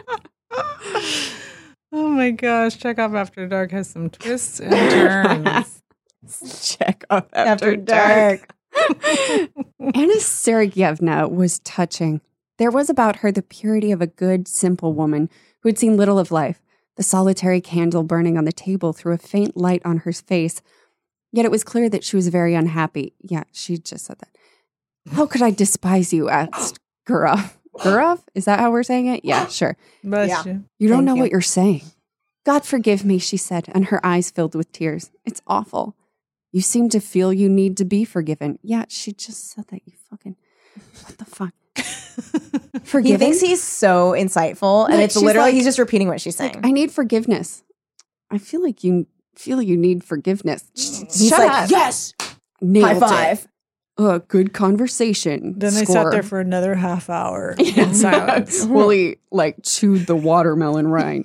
Oh my gosh, Chekhov After Dark has some twists and turns. Check up After dark. Anna Sergeyevna was touching. There was about her the purity of a good, simple woman who had seen little of life. The solitary candle burning on the table threw a faint light on her face. Yet it was clear that she was very unhappy. Yeah, she just said that. How could I despise you? Asked Gurov. Gurov? Is that how we're saying it? Yeah, sure. Bless Yeah. you. You don't Thank know you. what you're saying. God forgive me, she said, and her eyes filled with tears. It's awful. You seem to feel you need to be forgiven. Yeah, she just said that. You fucking, what the fuck? He Forgiven? thinks he's so insightful, and Like, it's she's literally like- he's just repeating what she's saying. Like, I need forgiveness. I feel like you feel you need forgiveness. he's Shut like, up. yes, Nailed high it. five. Uh, good conversation. Then they Score. sat there for another half hour in silence. Willie like chewed the watermelon rind.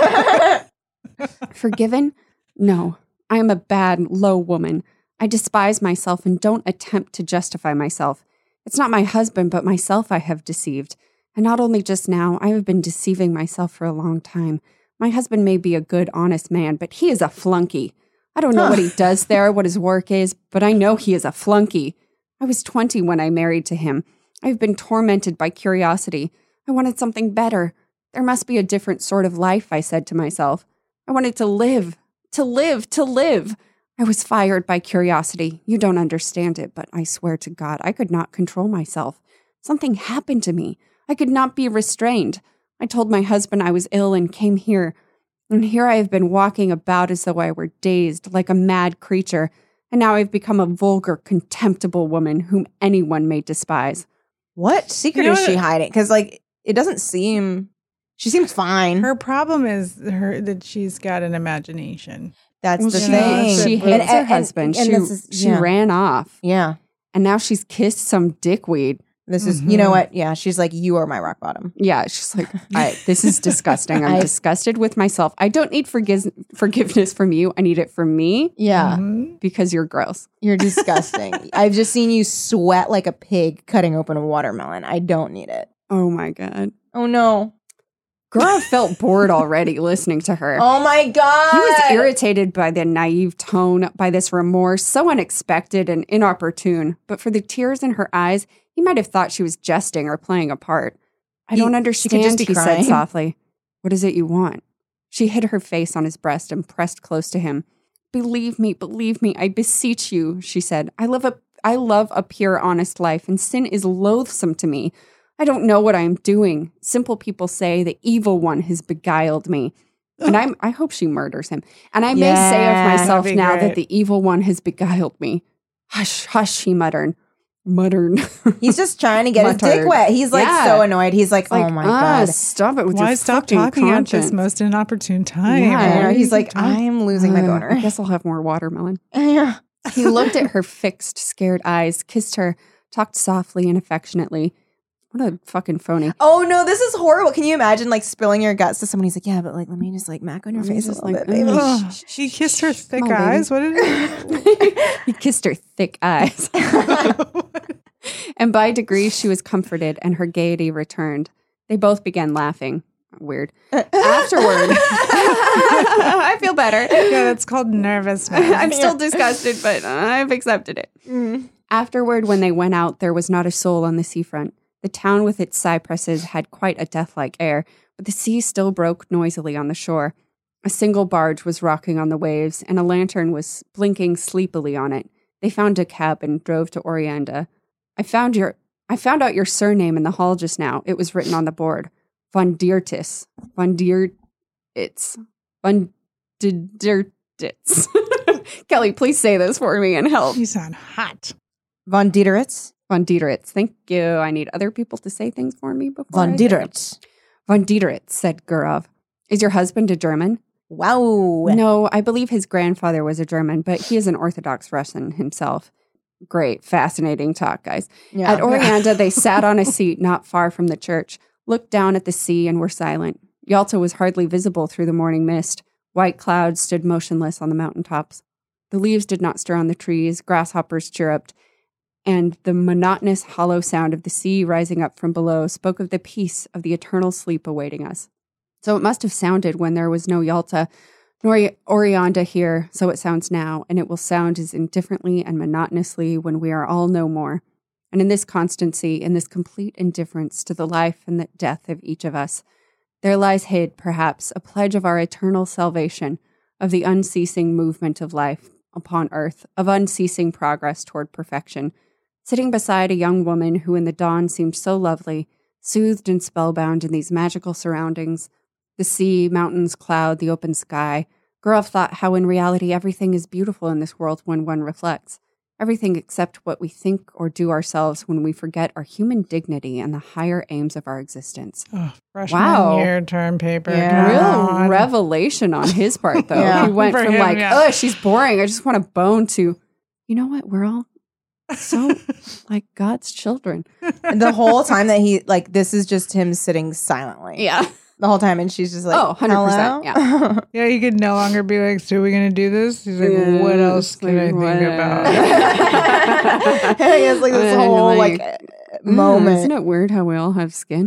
Forgiven? No. I am a bad, low woman. I despise myself and don't attempt to justify myself. It's not my husband, but myself I have deceived. And not only just now, I have been deceiving myself for a long time. My husband may be a good, honest man, but he is a flunky. I don't know what he does there, what his work is, but I know he is a flunky. I was twenty when I married to him. I've been tormented by curiosity. I wanted something better. There must be a different sort of life, I said to myself. I wanted to live, to live, to live. I was fired by curiosity. You don't understand it, but I swear to God, I could not control myself. Something happened to me. I could not be restrained. I told my husband I was ill and came here. And here I have been walking about as though I were dazed, like a mad creature. And now I've become a vulgar, contemptible woman whom anyone may despise. What secret You know is she what- hiding? Because like it doesn't seem. She seems fine. Her problem is her that she's got an imagination. That's Well, the she, thing. she And- hates and- her and- husband. and she this is- she yeah. ran off. Yeah. And now she's kissed some dickweed. This is, you know Mhm. what? Yeah, she's like, you are my rock bottom. Yeah, she's like, I, this is disgusting. I'm I- disgusted with myself. I don't need forgive- forgiveness from you. I need it from me Yeah, Mhm. because you're gross. you're disgusting. I've just seen you sweat like a pig cutting open a watermelon. I don't need it. Oh my God. Oh no. Girl felt bored already listening to her. Oh my god. He was irritated by the naive tone, by this remorse, so unexpected and inopportune. But for the tears in her eyes, he might have thought she was jesting or playing a part. I He- don't she could understand, just be he crying. said softly. What is it you want? She hid her face on his breast and pressed close to him. Believe me, believe me, I beseech you, she said. I love a, I love a pure, honest life, and sin is loathsome to me. I don't know what I am doing. Simple people say the evil one has beguiled me. And I'm, I hope she murders him. And I may say Yeah, of myself that'd be now great. that the evil one has beguiled me. Hush, hush, he muttered. Muttered. He's just trying to get his dick Muttered. wet. He's like Yeah. so annoyed. He's like, like, oh my ah, god. stop it with Why your stop fucking talking at conscience. this most inopportune time? Yeah, I know. Why He's are you like, talking- I am losing my Uh, boner. I guess I'll have more watermelon. Yeah. He looked at her fixed, scared eyes, kissed her, talked softly and affectionately. What a fucking phony. Oh no, this is horrible. Can you imagine like spilling your guts to someone? He's like, yeah, but like, let me just like mac on your Let me face a just, little like, bit, baby. mm. Ugh, he kissed her thick Come on, baby. eyes. What did he? He kissed her thick eyes. And by degrees, she was comforted and her gaiety returned. They both began laughing. Weird. Afterward, I feel better. Yeah, that's called nervousness. I'm still disgusted, but I've accepted it. Mm. Afterward, when they went out, there was not a soul on the seafront. The town with its cypresses had quite a death-like air, but the sea still broke noisily on the shore. A single barge was rocking on the waves, and a lantern was blinking sleepily on it. They found a cab and drove to Orianda. I found your I found out your surname in the hall just now. It was written on the board. Von Diertis. Von Diertits. Von Diertits. Kelly, please say this for me and help. You sound hot. Von Dieteritz. Von Dieteritz. Thank you. I need other people to say things for me before Von I say them. Dieteritz. Von Dieteritz, said Gurov. Is your husband a German? Wow. No, I believe his grandfather was a German, but he is an Orthodox Russian himself. Great, fascinating talk, guys. Yeah. At Oreanda, they sat on a seat not far from the church, looked down at the sea, and were silent. Yalta was hardly visible through the morning mist. White clouds stood motionless on the mountaintops. The leaves did not stir on the trees, grasshoppers chirruped, and the monotonous hollow sound of the sea rising up from below spoke of the peace of the eternal sleep awaiting us. So it must have sounded when there was no Yalta, nor Oreanda here, so it sounds now, and it will sound as indifferently and monotonously when we are all no more. And in this constancy, in this complete indifference to the life and the death of each of us, there lies hid, perhaps, a pledge of our eternal salvation, of the unceasing movement of life upon earth, of unceasing progress toward perfection. Sitting beside a young woman who in the dawn seemed so lovely, soothed and spellbound in these magical surroundings, the sea, mountains, cloud, the open sky, Gurov thought how in reality everything is beautiful in this world when one reflects. Everything except what we think or do ourselves when we forget our human dignity and the higher aims of our existence. Oh, freshman Wow. year term paper. Yeah. Real God. revelation on his part, though. Yeah. He went For from him, like, yeah. oh, she's boring, I just want a bone, to, you know what, we're all so like God's children. The whole time that he, like, this is just him sitting silently. Yeah. The whole time. And she's just like, Oh, one hundred percent, hello? Yeah, he could no longer be like, so are we going to do this? He's like, Yeah, what else it's can I like, think what- about? And he has like this And whole like, like, Mm, moment. isn't it weird how we all have skin?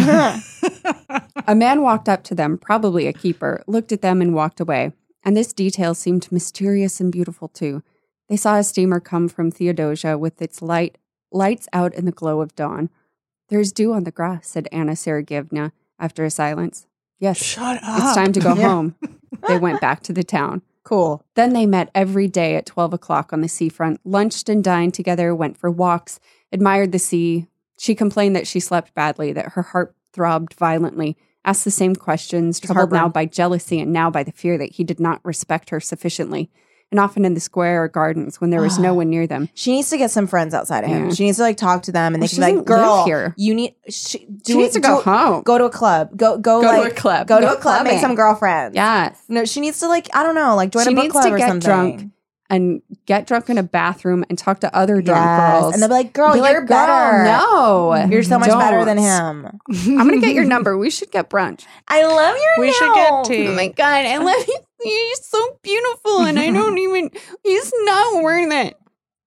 A man walked up to them, probably a keeper, looked at them and walked away. And this detail seemed mysterious and beautiful too. They saw a steamer come from Theodosia with its light lights out in the glow of dawn. There's dew on the grass, said Anna Sergeyevna after a silence. Yes, Shut up. it's time to go Yeah. home. They went back to the town. Cool. Then they met every day at twelve o'clock on the seafront, lunched and dined together, went for walks, admired the sea. She complained that she slept badly, that her heart throbbed violently, asked the same questions, troubled now heartburn. by jealousy and now by the fear that he did not respect her sufficiently. And often in the square or gardens when there was no one near them. She needs to get some friends outside of him. Yeah. She needs to like talk to them, and Well, they she can be like, doesn't live "Girl, here. you need she, do She needs to go do- home. Go to a club. Go go, Go to like a club. Go to Go a club. Make clubbing. some girlfriends. Yes. No, she needs to like I don't know, like join She a book needs club to or get something. drunk and get drunk in a bathroom and talk to other drunk Yes. girls. And they'll be like, "Girl, Be you're like, "Girl, better. No. You're so much better than Don't. him. I'm going to get your number. We should get brunch. I love your We should get nails. tea. Oh my God, I love you. You're so beautiful, and I don't even, he's not worth it.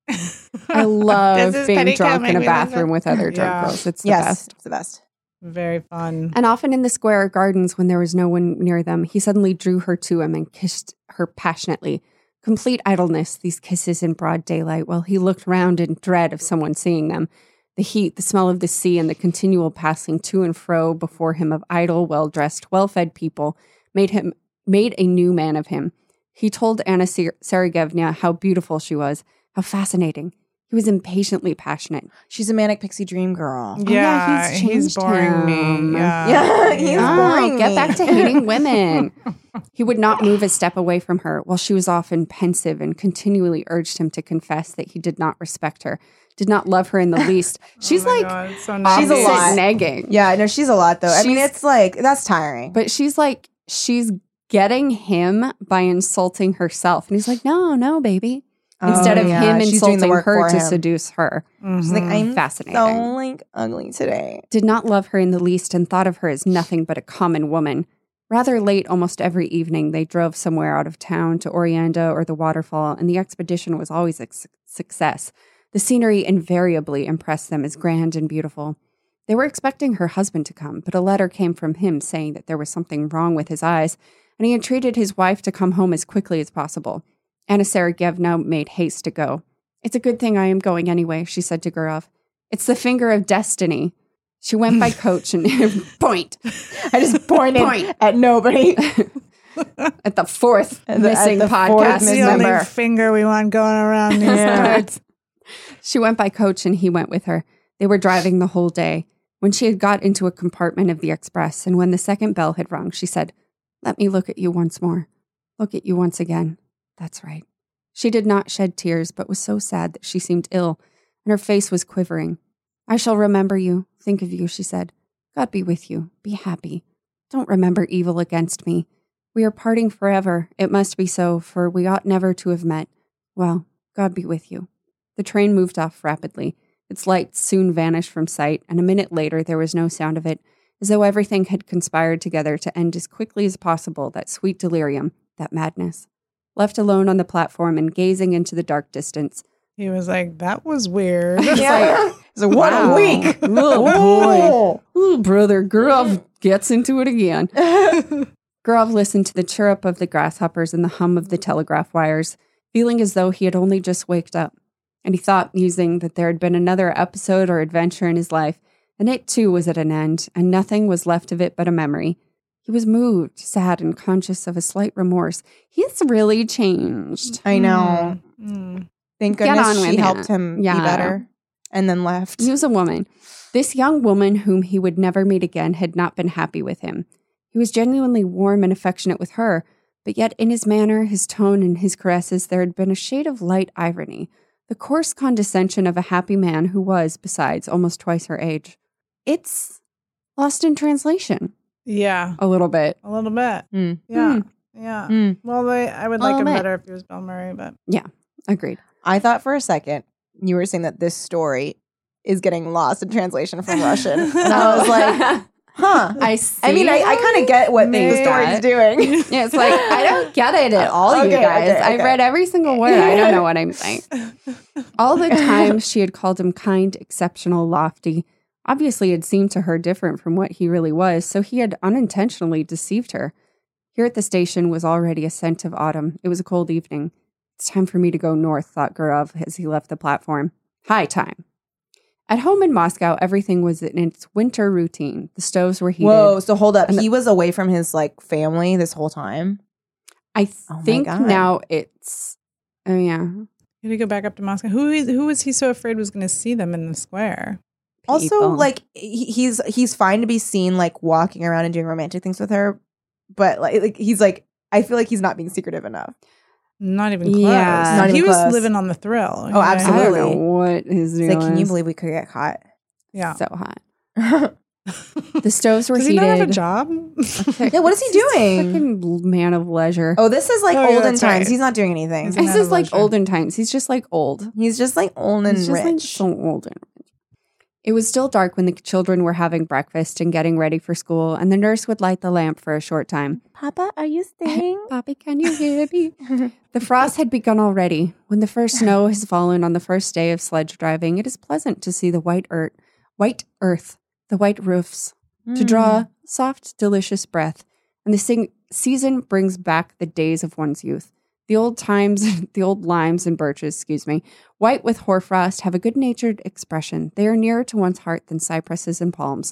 I love Does this being pedicure drunk make in a me love bathroom it? with other drunk Yeah. girls. It's the Yes, best. it's the best. Very fun. And often in the square or gardens, when there was no one near them, he suddenly drew her to him and kissed her passionately. Complete idleness, these kisses in broad daylight, while he looked round in dread of someone seeing them. The heat, the smell of the sea, and the continual passing to and fro before him of idle, well-dressed, well-fed people made him made a new man of him. He told Anna Ser- Sergeyevna how beautiful she was, how fascinating. He was impatiently passionate. She's a manic pixie dream girl. Oh, yeah, he's he's changed boring him. me. Yeah. Yeah, he's Oh, boring get me. back to hating women. He would not move a step away from her, while she was often pensive and continually urged him to confess that he did not respect her, did not love her in the least. She's Oh my like God, so She's a nice. lot. negging. Yeah, no, she's a lot though. I mean, She's- it's like that's tiring. But she's like, she's getting him by insulting herself. And he's like, no, no, baby. Instead Oh, of yeah, him she's doing the insulting work her for to him. seduce her. She's like, Mhm. I'm Fascinating. so like ugly today. Did not love her in the least and thought of her as nothing but a common woman. Rather late almost every evening, they drove somewhere out of town to Oreanda or the waterfall, and the expedition was always a su- success. The scenery invariably impressed them as grand and beautiful. They were expecting her husband to come, but a letter came from him saying that there was something wrong with his eyes, and he entreated his wife to come home as quickly as possible. Anna Sergeyevna made haste to go. It's a good thing I am going anyway, she said to Gurov. It's the finger of destiny. She went by coach and point I just pointed Point. at nobody. at the fourth At the- at missing the fourth podcast missing the only member. finger we want going around these Yeah. parts. She went by coach and he went with her. They were driving the whole day. When she had got into a compartment of the express and when the second bell had rung, she said, "Let me look at you once more. Look at you once again. That's right." She did not shed tears, but was so sad that she seemed ill, and her face was quivering. "I shall remember you, think of you," she said. "God be with you. Be happy. Don't remember evil against me. We are parting forever. It must be so, for we ought never to have met. Well, God be with you." The train moved off rapidly. Its lights soon vanished from sight, and a minute later there was no sound of it, as though everything had conspired together to end as quickly as possible that sweet delirium, that madness. Left alone on the platform and gazing into the dark distance. He was like, that was weird. Yeah. So what Wow. a week. Oh, boy. Oh, brother, Gurov gets into it again. Gurov listened to the chirrup of the grasshoppers and the hum of the telegraph wires, feeling as though he had only just waked up. And he thought, musing, that there had been another episode or adventure in his life, and it too was at an end, and nothing was left of it but a memory. He was moved, sad, and conscious of a slight remorse. He's really changed. I know. Mm. Thank Get goodness on she with helped it. him Yeah. be better and then left. He was a woman. This young woman whom he would never meet again had not been happy with him. He was genuinely warm and affectionate with her, but yet in his manner, his tone, and his caresses there had been a shade of light irony, the coarse condescension of a happy man who was, besides, almost twice her age. It's lost in translation Yeah, a little bit. a little bit. Mm. Yeah, yeah. Mm. Well, they, I would A like little him bit. better if he was Bill Murray, but Agreed. I thought for a second you were saying that this story is getting lost in translation from Russian. And I was like, huh. I see. I mean, I, I kind of get what the Maybe. story's doing. Yeah, it's like, I don't get it at all, you Okay, guys. okay, I've okay. read every single word. I don't know what I'm saying. All the time she had called him kind, exceptional, lofty. Obviously, it seemed to her different from what he really was, so he had unintentionally deceived her. Here at the station was already a scent of autumn. It was a cold evening. It's time for me to go north, thought Gurov as he left the platform. High time. At home in Moscow, everything was in its winter routine. The stoves were heated. Whoa, so hold up. And the- He was away from his like family this whole time. I Oh my think God. now it's, oh yeah. Did he go back up to Moscow? Who is, who was he so afraid was going to see them in the square? Also, People. like he- he's he's fine to be seen like walking around and doing romantic things with her, but like, like he's like I feel like he's not being secretive enough. Not even close. Yeah. Not he even was close. living on the thrill. Oh, you know? absolutely. I don't know what his It's deal like, can you is. believe we could get caught? Yeah. So hot. The stoves were Does he heated. not have a job? Yeah, what is he doing? Fucking man of leisure. Oh, this is like Oh, yeah, olden that's times. right. He's not doing anything. He's this man is of like leisure. olden times. He's just like old. He's just like old and He's just like rich. so old and rich. It was still dark when the children were having breakfast and getting ready for school, and the nurse would light the lamp for a short time. Papa, are you staying? Poppy, can you hear me? The frost had begun already. When the first snow has fallen on the first day of sledge driving, it is pleasant to see the white earth, white earth, the white roofs, to draw soft, delicious breath. And the sing- season brings back the days of one's youth. The old times, the old limes and birches, excuse me, white with hoarfrost, have a good-natured expression. They are nearer to one's heart than cypresses and palms.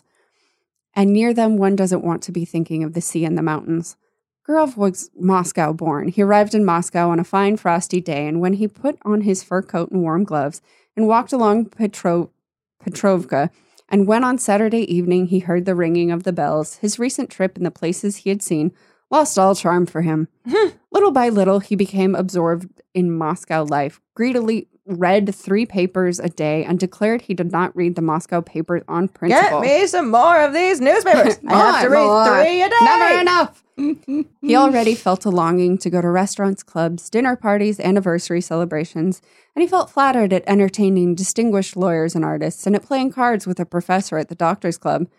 And near them, one doesn't want to be thinking of the sea and the mountains. Gurov was Moscow born. He arrived in Moscow on a fine frosty day, and when he put on his fur coat and warm gloves and walked along Petro- Petrovka, and when on Saturday evening he heard the ringing of the bells, his recent trip and the places he had seen lost all charm for him. Little by little, he became absorbed in Moscow life, greedily read three papers a day, and declared he did not read the Moscow papers on principle. Get me some more of these newspapers. I have to More, more. read three a day. Never enough. He already felt a longing to go to restaurants, clubs, dinner parties, anniversary celebrations, and he felt flattered at entertaining distinguished lawyers and artists and at playing cards with a professor at the doctor's club.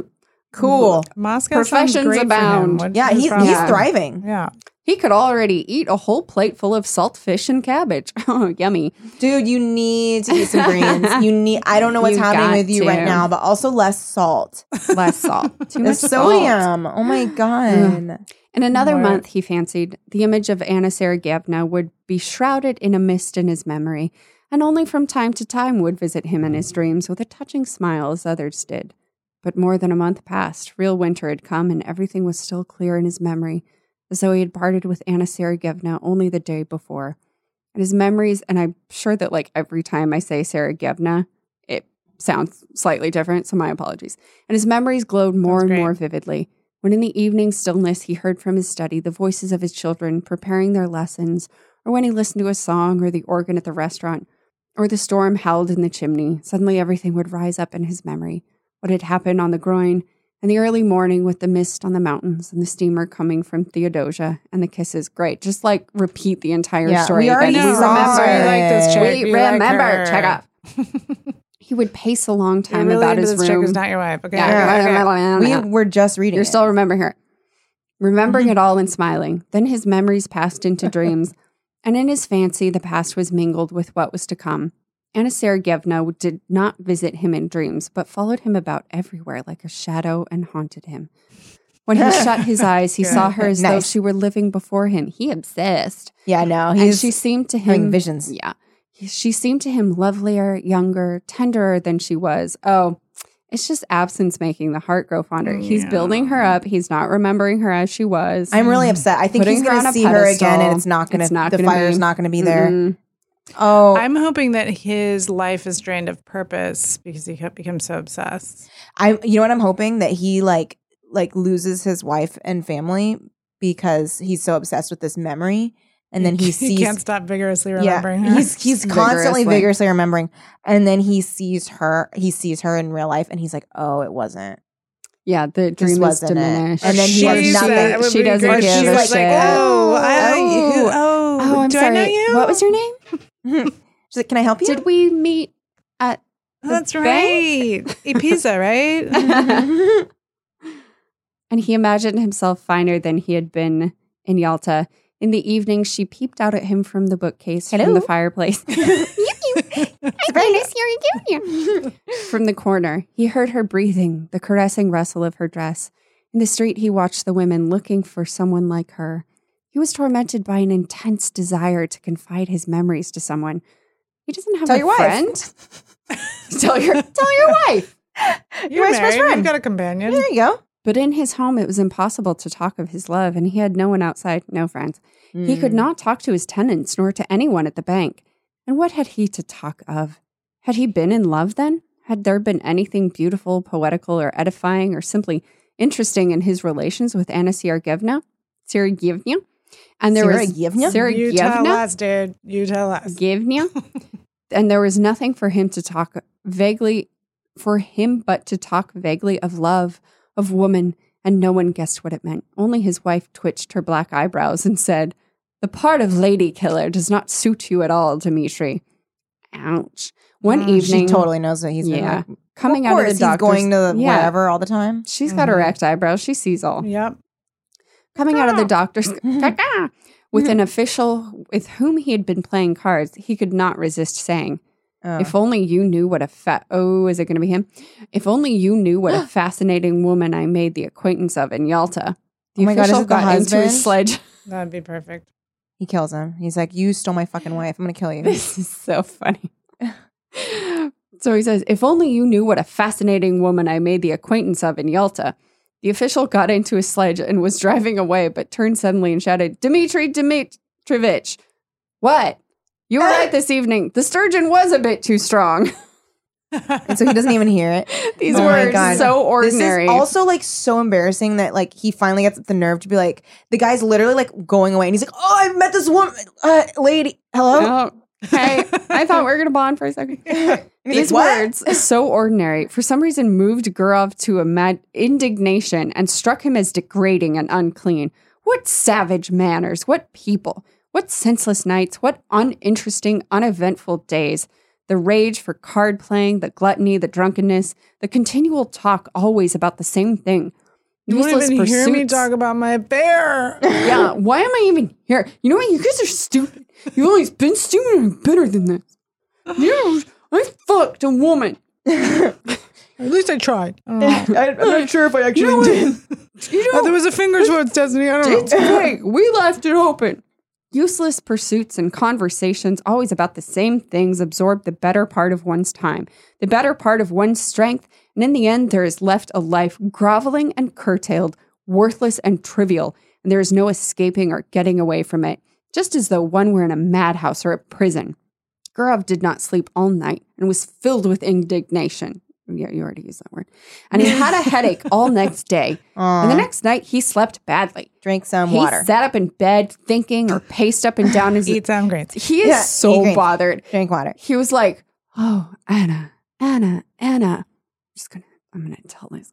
Cool. Moscow Professions sounds great abound. for him. What- Yeah, what's he's wrong he's with him? thriving. Yeah. He could already eat a whole plate full of salt fish and cabbage. Oh, yummy. Dude, you need to eat some greens. You need I don't know what's You happening got with you right to. now, but also less salt. Less salt. Too The much salt. sodium. Oh my god. In another Lord. month, he fancied, the image of Anna Sergeyevna would be shrouded in a mist in his memory, and only from time to time would visit him in his dreams with a touching smile as others did. But more than a month passed, real winter had come, and everything was still clear in his memory, as though he had parted with Anna Sergeyevna only the day before. And his memories, and I'm sure that like every time I say Sergeyevna, it sounds slightly different, so my apologies. And his memories glowed more That's and great. more vividly. When in the evening stillness he heard from his study the voices of his children preparing their lessons, or when he listened to a song or the organ at the restaurant, or the storm howled in the chimney, suddenly everything would rise up in his memory. What had happened on the groin, And the early morning with the mist on the mountains and the steamer coming from Theodosia and the kisses. Great. Just like repeat the entire Yeah, story we already again. No, saw remember, it. you like this chick. We you like remember. her. Check up. He would pace a long You're time really about into his this chick room. who's not your wife. Okay. Yeah. okay. We were just reading You're it. still remember here. Remembering it all and smiling. Then his memories passed into dreams, and in his fancy, the past was mingled with what was to come. Anna Sergeyevna did not visit him in dreams, but followed him about everywhere like a shadow and haunted him. When he shut his eyes, he saw her as though Nice. she were living before him. He obsessed. Yeah, no, And he's she seemed to having him visions. Yeah. He- She seemed to him lovelier, younger, tenderer than she was. Oh, it's just absence making the heart grow fonder. He's Yeah. building her up. He's not remembering her as she was. I'm really upset. I think Putting he's her going on to a see her again, pedestal. and it's not going It's to. not The gonna fire's be. not going to be there. Mm-mm. Oh, I'm hoping that his life is drained of purpose because he becomes so obsessed. I. You know what I'm hoping that he like like loses his wife and family because he's so obsessed with this memory, and then he sees. he can't stop vigorously Yeah, remembering her. he's he's constantly Vigorously. vigorously remembering, and then he sees her. He sees her in real life, and he's like, "Oh, it wasn't." Yeah, the This dream is wasn't it. diminished. And then he She has said- nothing. it would She be doesn't great. give She's a like, shit. Oh, I, Oh. oh, Oh, I'm do sorry. I know you? What was your name? She's like, "Can I help you?" Did we meet at Oh, the that's bank? right. Ibiza, right? And he imagined himself finer than he had been in Yalta. In the evening, she peeped out at him from the bookcase Hello? from the fireplace. From the corner, he heard her breathing, the caressing rustle of her dress. In the street, he watched the women looking for someone like her. He was tormented by an intense desire to confide his memories to someone. He doesn't have Tell a your wife. friend. tell your tell your wife. You're wife's best married. friend. You've got a companion. There you go. But in his home, it was impossible to talk of his love, and he had no one outside, no friends. He could Mm. not talk to his tenants nor to anyone at the bank. And what had he to talk of? Had he been in love then? Had there been anything beautiful, poetical, or edifying, or simply interesting in his relations with Anna Sergeyevna? Sergeyevna? And there was Sergeyevna? You tell Sergeyevna? us, dude. You tell us. Givnia. And there was nothing for him to talk vaguely, for him but to talk vaguely of love, of woman, and no one guessed what it meant. Only his wife twitched her black eyebrows and said, "The part of lady killer does not suit you at all, Dimitri." Ouch. One Mm, evening, she totally knows that he's been yeah, like, coming of out course, of the he's doctor's, going to yeah, wherever all the time. she's got Mhm. erect eyebrows. She sees all. Yep. Coming out of the doctor's with an official with whom he had been playing cards, he could not resist saying, Oh. "If only you knew what a fat oh, is it going to be him? If only you knew what a fascinating woman I made the acquaintance of in Yalta." The Oh my God, is official it the got into his husband? sledge. That'd be perfect. He kills him. He's like, "You stole my fucking wife. I'm gonna kill you." This is so funny. So he says, "If only you knew what a fascinating woman I made the acquaintance of in Yalta." The official got into his sledge and was driving away, but turned suddenly and shouted, "Dmitri Dmitrovich, what? You were right this evening. The sturgeon was a bit too strong." And so he doesn't even hear it. These Oh my words God. so ordinary. This is also like so embarrassing that like he finally gets the nerve to be like, the guy's literally like going away and he's like, "Oh, I met this woman, uh, lady. Hello." Oh, hey, I thought we were going to bond for a second. And he's These like, "What?" words, so ordinary, for some reason moved Gurov to a mad indignation and struck him as degrading and unclean. What savage manners, what people, what senseless nights, what uninteresting, uneventful days. The rage for card playing, the gluttony, the drunkenness, the continual talk always about the same thing. You won't Useless even hear me pursuits. talk about my bear. Yeah, why am I even here? You know what? You guys are stupid. You've always been stupid and better than this. You know, I fucked a woman. At least I tried. I don't know. I, I'm not sure if I actually You know what? did. You Oh, know, there was a finger towards Destiny. I don't it's know. fake. We left it open. Useless pursuits and conversations, always about the same things, absorb the better part of one's time, the better part of one's strength, and in the end, there is left a life groveling and curtailed, worthless and trivial, and there is no escaping or getting away from it, just as though one were in a madhouse or a prison. Gurov did not sleep all night and was filled with indignation. Yeah, you already used that word. And he had a headache all next day. And the Aw, next night, he slept badly. drink some He water. sat up in bed thinking or paced up and down his. Eat some greens. He is Yeah, eat so greens. bothered. Drink water. He was like, "Oh, Anna, Anna, Anna." I'm just gonna, I'm gonna tell this guy.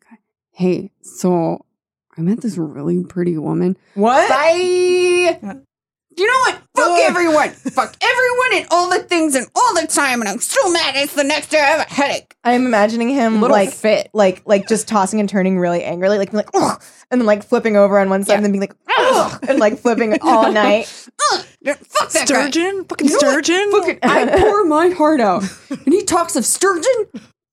hey, so I met this really pretty woman. What? Bye. You know what? Fuck everyone. Fuck everyone and all the things and all the time. And I'm so mad it's the next day I have a headache. I'm imagining him Little like fit. like like just tossing and turning really angrily, like like ugh, and then like flipping over on one side Yeah. and then being like ugh, and like flipping all night. Ugh, fuck that guy. Sturgeon? Fucking You know what? sturgeon? Fucking, I pour my heart out. And he talks of sturgeon.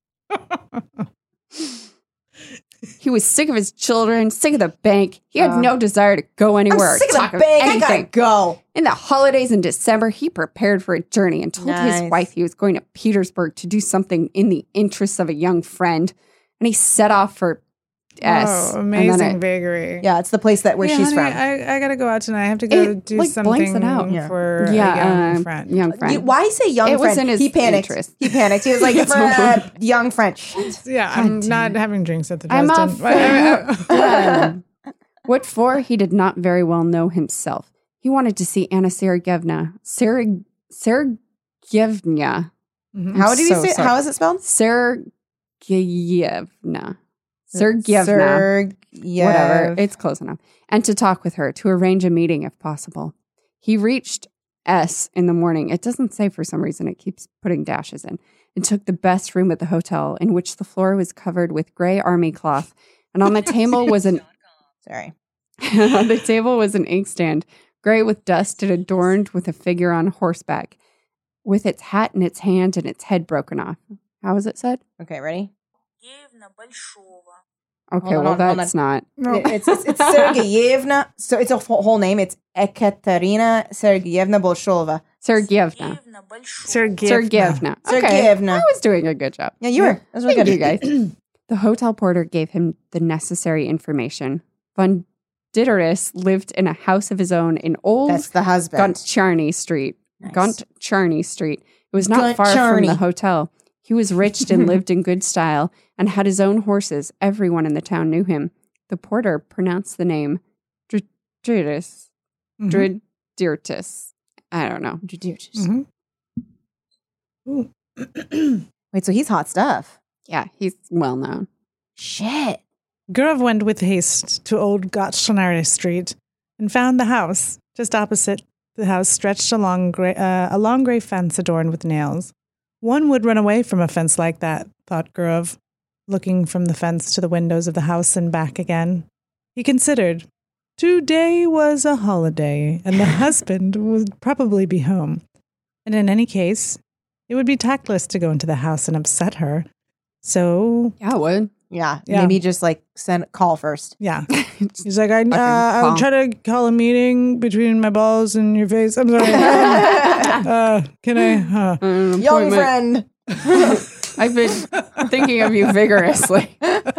He was sick of his children, sick of the bank. He had Uh, no desire to go I'm anywhere or sick of talk the bank. I anything. gotta go. In the holidays in December, he prepared for a journey and told Nice. his wife he was going to Petersburg to do something in the interests of a young friend. And he set off for S. Oh, and then amazing it- vagary. Yeah, it's the place that where Yeah, she's honey, from. I, I gotta go out tonight. I have to go It, do like, blanks something it out. Yeah. for yeah, a young uh, friend. young friend. You- why say young It was friend? in his he panicked. interest. He panicked. He was like, It's for a over. young friend. Shit. Yeah, God I'm damn not it. having drinks at the I'm Dresden. off. But I- Done. What for? He did not very well know himself. He wanted to see Anna Sergeyevna. Serg Sergeyevna. Mhm. How did he so say? sorry. How is it spelled? Sergeyevna. Sergeyevna. Sergeyev. Whatever. It's close enough. And to talk with her, to arrange a meeting if possible. He reached S in the morning. It doesn't say for some reason. It keeps putting dashes in. And took the best room at the hotel, in which the floor was covered with gray army cloth. And on the table was an Sorry. on the table was an inkstand, gray with dust and adorned with a figure on horseback, with its hat in its hand and its head broken off. How is it said? Okay, ready? Okay, on, well, hold on. that's not. No. It- It's it's, it's Sergeyevna. So it's a whole whole name. It's Ekaterina Sergeyevna Bolshova. Sergeyevna. Sergeyevna. Sergeyevna. Okay. Sergeyevna. I was doing a good job. Yeah, you were. That was really Thank good. you guys. The hotel porter gave him the necessary information. Von Ditteris lived in a house of his own in Old That's the husband. Gontcharny Street. Nice. Gontcharny Street. It was not far from Gontcharny. the hotel. He was rich and lived in good style and had his own horses. Everyone in the town knew him. The porter pronounced the name Dridris. Mhm. Driddirtis. I don't know. Mhm. Ooh. Wait, so he's hot stuff. Yeah, he's well known. Shit. Gurov went with haste to Old Gottschalk Street and found the house. Just opposite the house stretched along gray, uh, a long gray fence adorned with nails. One would run away from a fence like that, thought Gurov, looking from the fence to the windows of the house and back again. He considered. Today was a holiday, and the husband would probably be home. And in any case, it would be tactless to go into the house and upset her. So, Yeah, it would. Yeah, Yeah. maybe just like send call first. yeah. He's like, I, uh, Fucking I'll call. try to call a meeting between my balls and your face. I'm sorry. uh, can I? Uh, An Young appointment. friend. I've been thinking of you vigorously.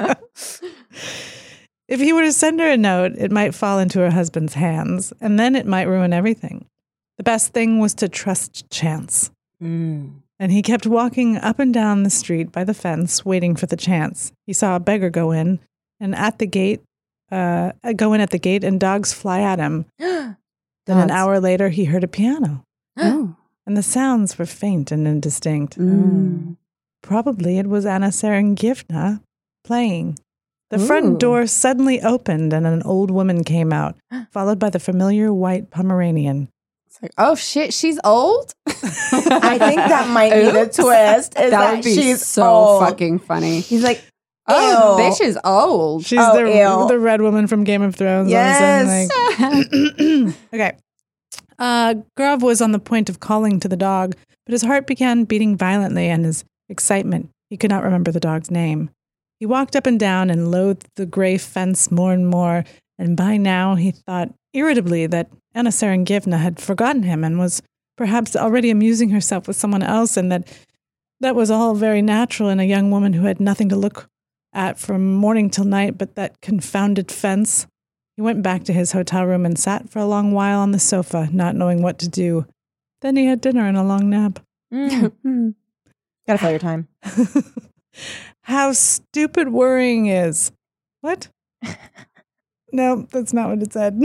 If he were to send her a note, it might fall into her husband's hands, and then it might ruin everything. The best thing was to trust chance. Mm. And he kept walking up and down the street by the fence, waiting for the chance. He saw a beggar go in, and at the gate, uh, go in at the gate, and dogs fly at him. Then an Dogs. hour later, he heard a piano, Oh. and the sounds were faint and indistinct. Mm. Probably it was Anna Sergeyevna playing. The front Ooh. door suddenly opened, and an old woman came out, followed by the familiar white Pomeranian. It's like, oh shit, she's old? I think that might be the Oops. twist. Is that, That would be she's so old. fucking funny. He's like, Oh, ew. bitch is old. She's Oh, the ew. the red woman from Game of Thrones. Yes. All of a sudden, like- okay. Uh, Grov was on the point of calling to the dog, but his heart began beating violently and his excitement. He could not remember the dog's name. He walked up and down and loathed the gray fence more and more, and by now he thought irritably that Anna Sergeyevna had forgotten him and was perhaps already amusing herself with someone else, and that that was all very natural in a young woman who had nothing to look at from morning till night but that confounded fence. He went back to his hotel room and sat for a long while on the sofa, not knowing what to do. Then he had dinner and a long nap. Mm. Mm. Gotta fill your time. How stupid worrying is. What? No, that's not what it said.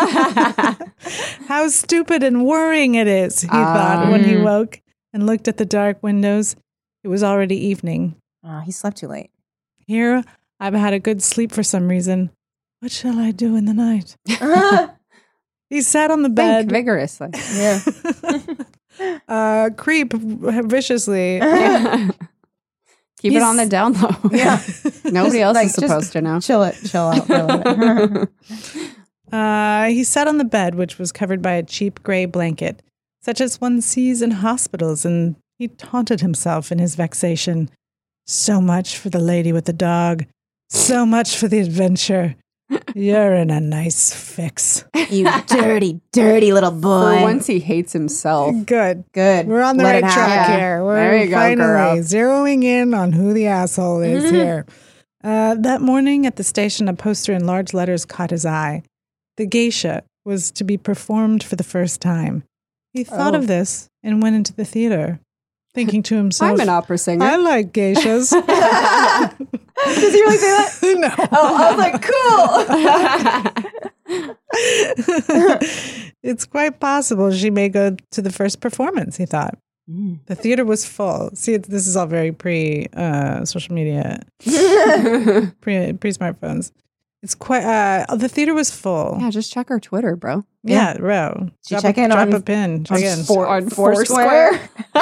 How stupid and worrying it is, he thought when he Um. woke and looked at the dark windows. It was already evening. Oh, he slept too late. Here I've had a good sleep for some reason. What shall I do in the night? He sat on the Think bed. vigorously. Yeah. uh, creep viciously. Keep it on the down low. Yeah. Nobody else Like, is just supposed to know. Chill it. Chill out for a little bit. Uh, he sat on the bed, which was covered by a cheap gray blanket, such as one sees in hospitals, and he taunted himself in his vexation. So much for the lady with the dog. So much for the adventure. You're in a nice fix. You dirty, dirty little boy. For once, he hates himself. Good. Good. We're on the Let right it track happen. here. We're There you go, finally girl. zeroing in on who the asshole is Mhm. here. Uh, that morning at the station, a poster in large letters caught his eye. The geisha was to be performed for the first time. He thought Oh. of this and went into the theater, thinking to himself, I'm an opera singer. I like geishas. Does he really say that? No. Oh, I was like, cool. It's quite possible she may go to the first performance, he thought. The theater was full. See, it's, this is all very pre uh, social media, pre pre smartphones. It's quite. Uh, oh, the theater was full. Yeah, just check our Twitter, bro. Yeah, bro. Did you Drop, check a, in drop on- a pin. Check in. Four, On Foursquare.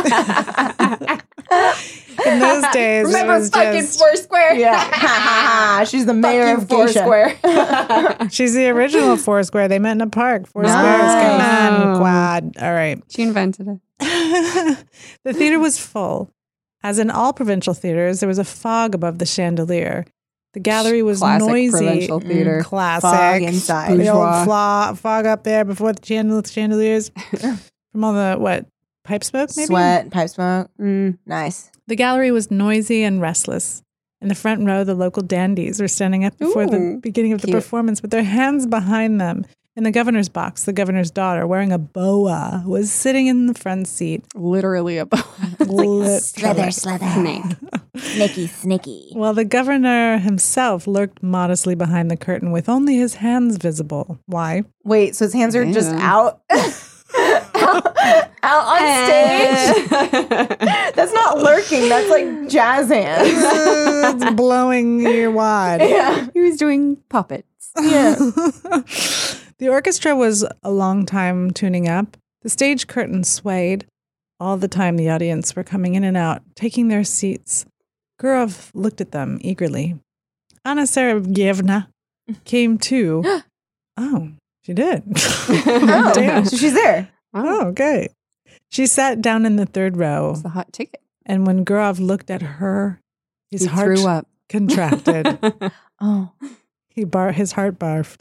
In those days, it Remember was fucking just, Foursquare? Yeah. She's the mayor Fuck of you, Geisha. Foursquare. she's the original Foursquare. They met in a park. Four squares. Come on, No. quad. All right. She invented it. The theater was full. As in all provincial theaters, there was a fog above the chandelier. The gallery was Classic noisy. provincial theater. Classic. Fog inside. The old Bourgeois. fla- fog up there before the chandel- chandeliers. From all the, what, pipe smoke maybe? Sweat, pipe smoke. Mm. Nice. The gallery was noisy and restless. In the front row, the local dandies were standing up before the Ooh, beginning of the cute. performance with their hands behind them. In the governor's box, the governor's daughter, wearing a boa, was sitting in the front seat. Literally a boa. Lit- Slither, slither. Snake. Snicky, snicky. While the governor himself lurked modestly behind the curtain with only his hands visible. Why? Wait, so his hands are just Yeah. out? out, out on stage? That's not lurking. That's like jazz hands. It's blowing your wad. Yeah. He was doing puppets. Yeah. The orchestra was a long time tuning up. The stage curtain swayed. All the time the audience were coming in and out, taking their seats. Gurov looked at them eagerly. Anna Sergeyevna came too. Oh, she did. Oh, Damn. so she's there. Oh, okay. She sat down in the third row, It's the hot ticket. and when Gurov looked at her, his He heart threw up. contracted. Oh. he bar- his heart barfed.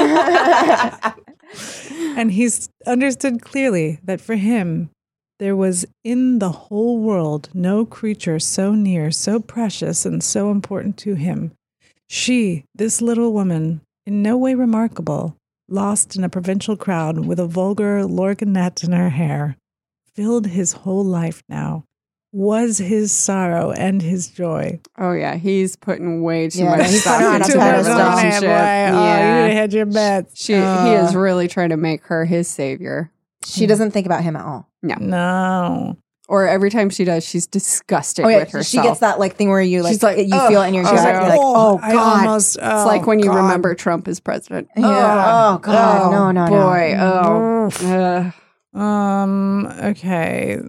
And he s- understood clearly that for him, there was in the whole world no creature so near, so precious, and so important to him. She, this little woman, in no way remarkable, lost in a provincial crowd with a vulgar lorgnette in her hair, filled his whole life now, was his sorrow and his joy. Oh, yeah. He's putting way too Yeah, much he's stuff putting her on into a the pedestal. relationship. Boy. Oh, Yeah. you had your bets. She, he Oh. is really trying to make her his savior. She doesn't think about him at all. No. Or every time she does, she's disgusted Oh, yeah. with herself. She gets that like thing where you like, She's like, you "Oh, feel it in your oh, gut. You're like, oh, I God. almost, It's oh, like when you God. remember Trump as president. Yeah. Oh, God. Oh, no, no, no. boy. Oh. Ugh. Um. Okay.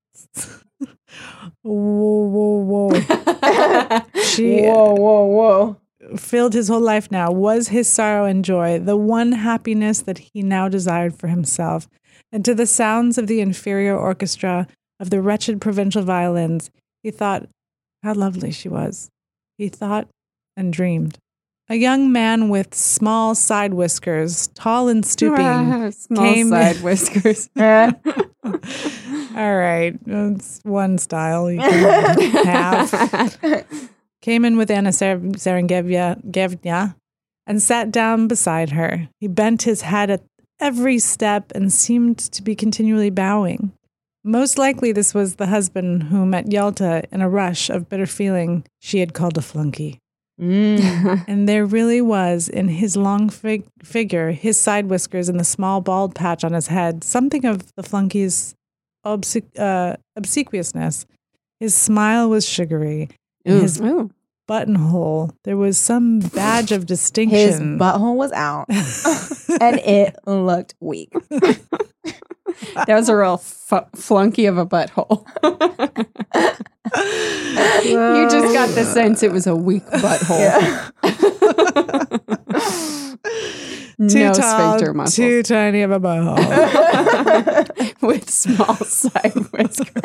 whoa, whoa, whoa! She Whoa, whoa, whoa. filled his whole life now. Was his sorrow and joy the one happiness that he now desired for himself? And to the sounds of the inferior orchestra of the wretched provincial violins, he thought how lovely she was. He thought and dreamed. A young man with small side whiskers, tall and stooping. Small came- side whiskers. Eh. All right, it's one style you can have. Came in with Anna Ser- Serengevna and sat down beside her. He bent his head at every step and seemed to be continually bowing. Most likely this was the husband whom at Yalta, in a rush of bitter feeling, she had called a flunky. Mm. And there really was, in his long fig- figure, his side whiskers, and the small bald patch on his head, something of the flunky's obse- uh, obsequiousness. His smile was sugary, and Ooh. his Ooh. buttonhole, there was some badge of distinction. His butthole was out, and it looked weak. That was a real fu- flunky of a butthole. You just got the sense it was a weak butthole. Yeah. Too No tall, sphincter muscles. too tiny of a butthole. With small side whiskers.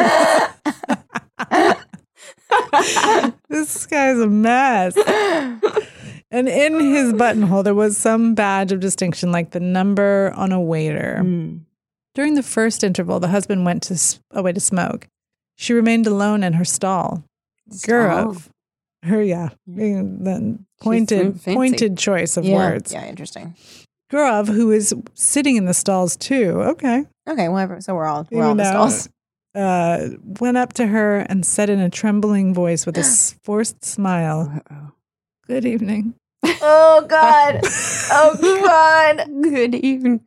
This guy's a mess. And in his buttonhole, there was some badge of distinction, like the number on a waiter. Mm. During the first interval, the husband went to s- away to smoke. She remained alone in her stall. Gurov, her, yeah, the pointed, fancy. pointed choice of Yeah. words. Yeah, interesting. Gurov, who is sitting in the stalls too, okay, Okay, whatever. So we're all we're Even all in the though- stalls. uh, went up to her and said in a trembling voice with a s- forced smile, Uh-oh. "Good evening." Oh God! Oh God! Good evening.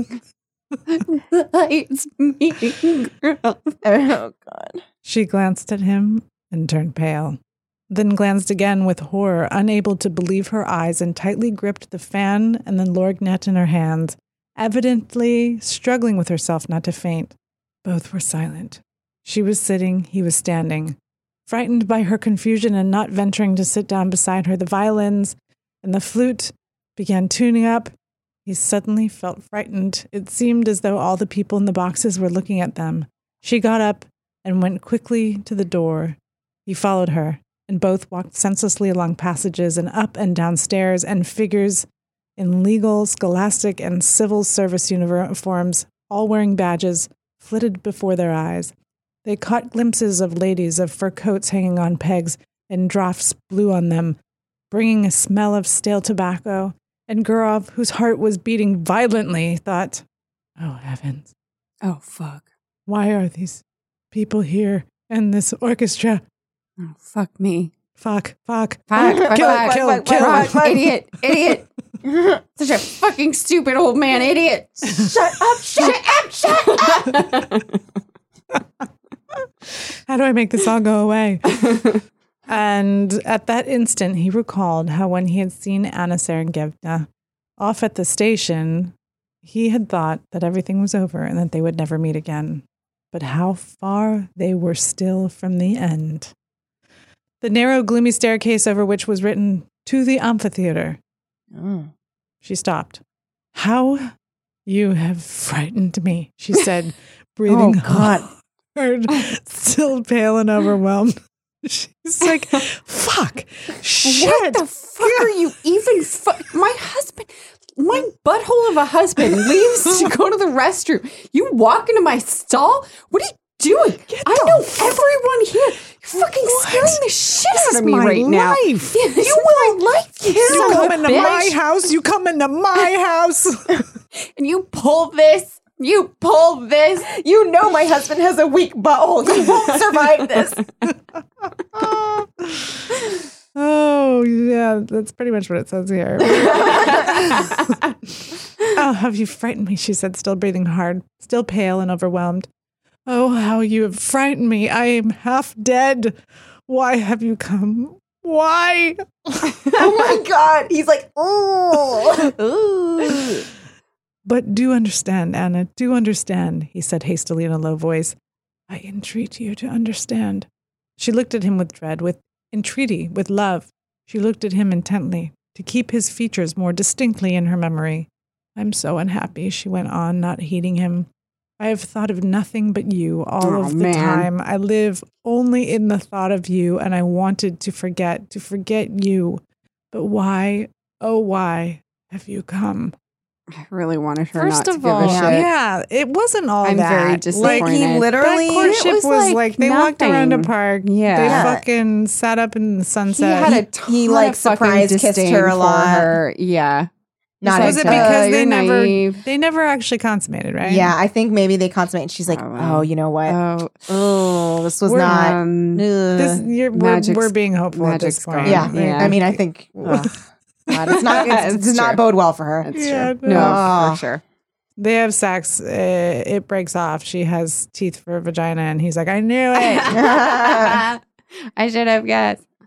It's me, girl. Oh God! She glanced at him and turned pale, then glanced again with horror, unable to believe her eyes, and tightly gripped the fan and the lorgnette in her hands, evidently struggling with herself not to faint. Both were silent. She was sitting, he was standing. Frightened by her confusion and not venturing to sit down beside her, the violins and the flute began tuning up. He suddenly felt frightened. It seemed as though all the people in the boxes were looking at them. She got up and went quickly to the door. He followed her, and both walked senselessly along passages and up and down stairs, and figures in legal, scholastic, and civil service uniforms, all wearing badges, flitted before their eyes. They caught glimpses of ladies of fur coats hanging on pegs, and draughts blew on them, bringing a smell of stale tobacco. And Gurov, whose heart was beating violently, thought, "Oh, heavens, Oh, fuck. why are these people here and this orchestra? Oh, fuck me. Fuck, fuck, Fuck, fuck, kill, fuck, kill, fuck, kill." fuck, fuck. Idiot, idiot. Such a fucking stupid old man idiot. Shut up! Shut up! Shut up! How do I make this all go away? And at that instant, he recalled how when he had seen Anna Sergeyevna off at the station, he had thought that everything was over and that they would never meet again. But how far they were still from the end. The narrow, gloomy staircase over which was written, "To the amphitheater." Mm. She stopped. "How you have frightened me," she said, breathing Oh, God. hard, still pale and overwhelmed. She's like, "Fuck, shit." What the fuck are you even fu- My husband, my butthole of a husband leaves to go to the restroom. You walk into my stall? What are you doing? I know everyone here. You're fucking scaring the shit This out of is me my right now. life. Yeah, this is my life, you You son come of a into my bitch. house. You come into my house. And you pull this. You pull this. You know my husband has a weak butthole. He won't survive this. Oh, yeah, that's pretty much what it says here. "Oh, have you frightened me?" she said, still breathing hard, still pale and overwhelmed. "Oh, how you have frightened me. I am half dead. Why have you come? Why?" Oh my God. He's like, ooh. "But do understand, Anna, do understand," he said hastily in a low voice. "I entreat you to understand." She looked at him with dread, with entreaty, with love. She looked at him intently, to keep his features more distinctly in her memory. "I'm so unhappy," she went on, not heeding him. "I have thought of nothing but you all Oh, of the man. time. I live only in the thought of you, and I wanted to forget, to forget you. But why, oh why, have you come?" I really wanted her First not to of give all, a shit. yeah, it wasn't all I'm that. very Like, disappointed. He literally, that courtship It was, was like, like they walked around a nothing. park. Yeah. They Yeah. fucking sat up in the He sunset. had a ton he, like, of fucking surprise kissed disdain her a for lot. her. Yeah. Not was it into- because Uh, they you're never naive. they never actually consummated, right? Yeah, I think maybe they consummate. She's like, Oh, wow. oh, you know what? Oh, Oh, this was We're- not. um, ugh. This you're, we're, Magic's- we're being hopeful at magic's this point. gone. yeah, Yeah. I mean, I think ugh, God, it's not. It's, It's does not true. bode well for her. That's Yeah, true. no. No, Oh. for sure. They have sex. Uh, it breaks off. She has teeth for a vagina, and he's like, "I knew it." I should have guessed.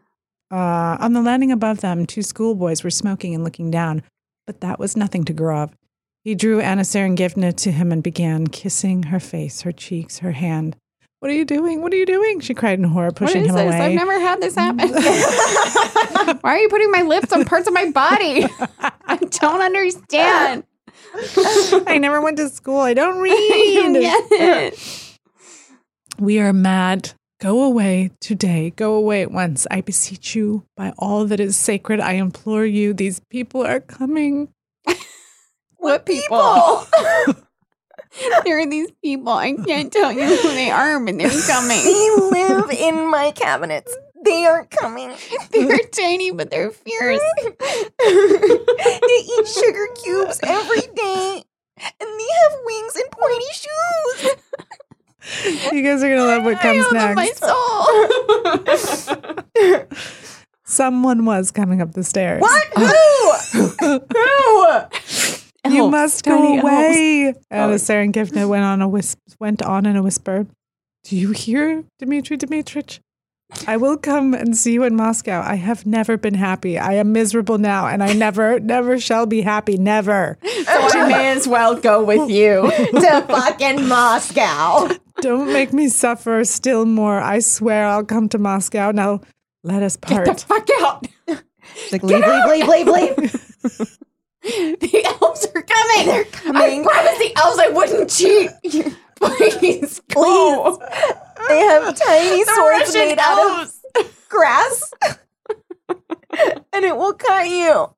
Uh, on the landing above them, two schoolboys were smoking and looking down, but that was nothing to Gurov. He drew Anna Serengevna to him and began kissing her face, her cheeks, her hand. What are you doing? What are you doing? She cried in horror, pushing what is him this? away. I've never had this happen. Why are you putting my lips on parts of my body? I don't understand. I never went to school. I don't read. I don't get it. We are mad. Go away today. Go away at once. I beseech you, by all that is sacred, I implore you. These people are coming. What people? There are these people. I can't tell you who they are, but they're coming. They live in my cabinets. They aren't coming. They're tiny, but they're fierce. They eat sugar cubes every day. And they have wings and pointy shoes. You guys are going to love what comes I owe them next. my soul. Someone was coming up the stairs. What? Who? Who? You Elves, must tiny go away. elves. Anna Serengevna went on a whisp- went on in a whisper. Do you hear, Dmitry Dmitrich? I will come and see you in Moscow. I have never been happy. I am miserable now, and I never, never shall be happy. Never. So I may as well go with you. To fucking Moscow. Don't make me suffer still more. I swear I'll come to Moscow. Now, let us part. Get the fuck out. Like, leave, leave, leave, leave, leave. The elves are coming. They're coming. I promise the elves I wouldn't cheat. Please, go. Please. They have tiny The swords Russian made out elves. of grass. And it will cut you.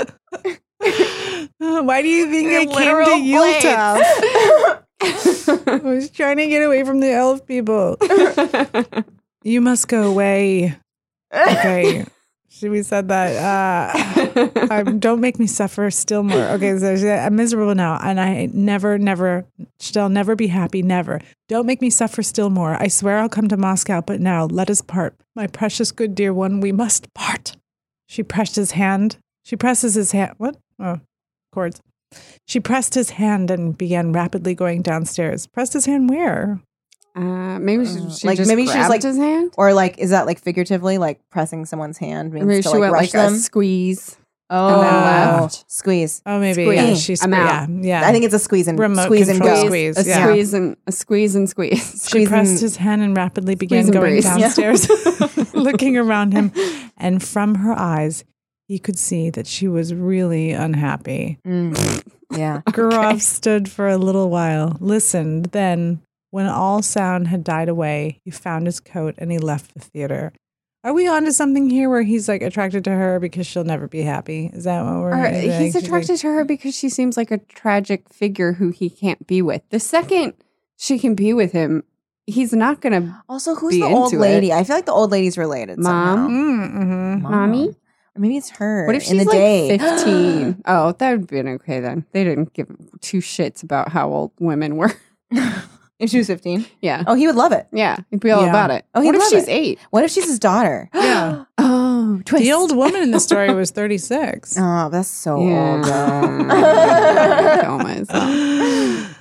Why do you think They're I came to literal Yulta? I was trying to get away from the elf people. You must go away. Okay. Should we said that? Uh, um, don't make me suffer still more. Okay, so she said, I'm miserable now, and I never, never, shall never be happy, never. Don't make me suffer still more. I swear I'll come to Moscow, but now let us part. My precious good dear one, we must part. She pressed his hand. She presses his hand. What? Oh, chords. She pressed his hand and began rapidly going downstairs. Pressed his hand where? Uh, maybe she, she like just maybe she's grabbed like his hand. or like is that like figuratively like pressing someone's hand means Maybe to she like went rush like them? a squeeze. Oh, and then left. Squeeze. Oh, maybe. Squeeze. Yeah, she's I'm yeah, out. yeah. I think it's a squeeze and Remote squeeze and control go. squeeze. A yeah. squeeze and a squeeze and squeeze. She Squeeze pressed and- his hand and rapidly began Squeeze and going brace. downstairs, looking around him. And from her eyes, he could see that she was really unhappy. Mm. Yeah. Gurov stood for a little while, listened. Then, when all sound had died away, he found his coat and he left the theater. Are we onto something here where he's like attracted to her because she'll never be happy? Is that what we're? Or is that- he's she's attracted like- to her because she seems like a tragic figure who he can't be with. The second she can be with him, he's not gonna. Also, who's Be the old into lady? it. I feel like the old lady's related. Mom? somehow. Mm, mhm. Mom. Mommy? Or maybe it's her. What if she's in the like day? fifteen? Oh, that would have been okay then. They didn't give two shits about how old women were. If she was fifteen. Yeah, Oh, he would love it. yeah, he'd be all Yeah. about it. Oh, he'd what if love she's it. eight? What if she's his daughter? Yeah. Oh, twist. The old woman in the story was thirty-six. Oh, that's so old. Yeah. though. Kill myself.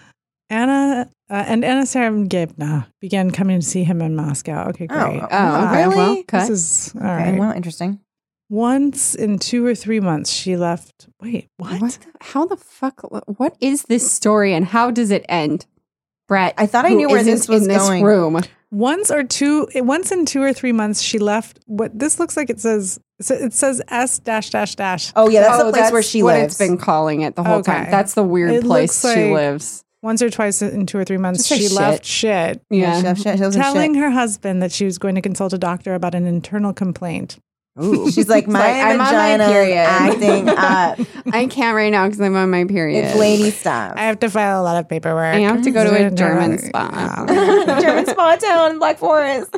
Anna uh, and Anna Serengevna began coming to see him in Moscow. Okay, great. Oh, Oh, okay. really? Well, cut. This is all Okay, right. well, interesting. Once in two or three months, she left. Wait, what? What? The, how the fuck? What is this story and how does it end? Brett, I thought I who knew where isn't this was in this going. room. Once or two, once in two or three months, she left. What this looks like? It says it says S dash dash dash. Oh, yeah, that's Oh, the place where that's she what lives. it's been calling it the whole Okay. time. That's the weird It place looks she like- lives. Once or twice in two or three months, Just say she shit. left shit, Yeah, she, Yeah. lives- she lives in telling shit. her husband that she was going to consult a doctor about an internal complaint. Ooh. She's like, my like, I'm on my vagina is period. acting up. I can't right now because I'm on my period. It's lady stuff. I have to file a lot of paperwork. I have to go to a Mm. German spa. German spa town, Black Forest.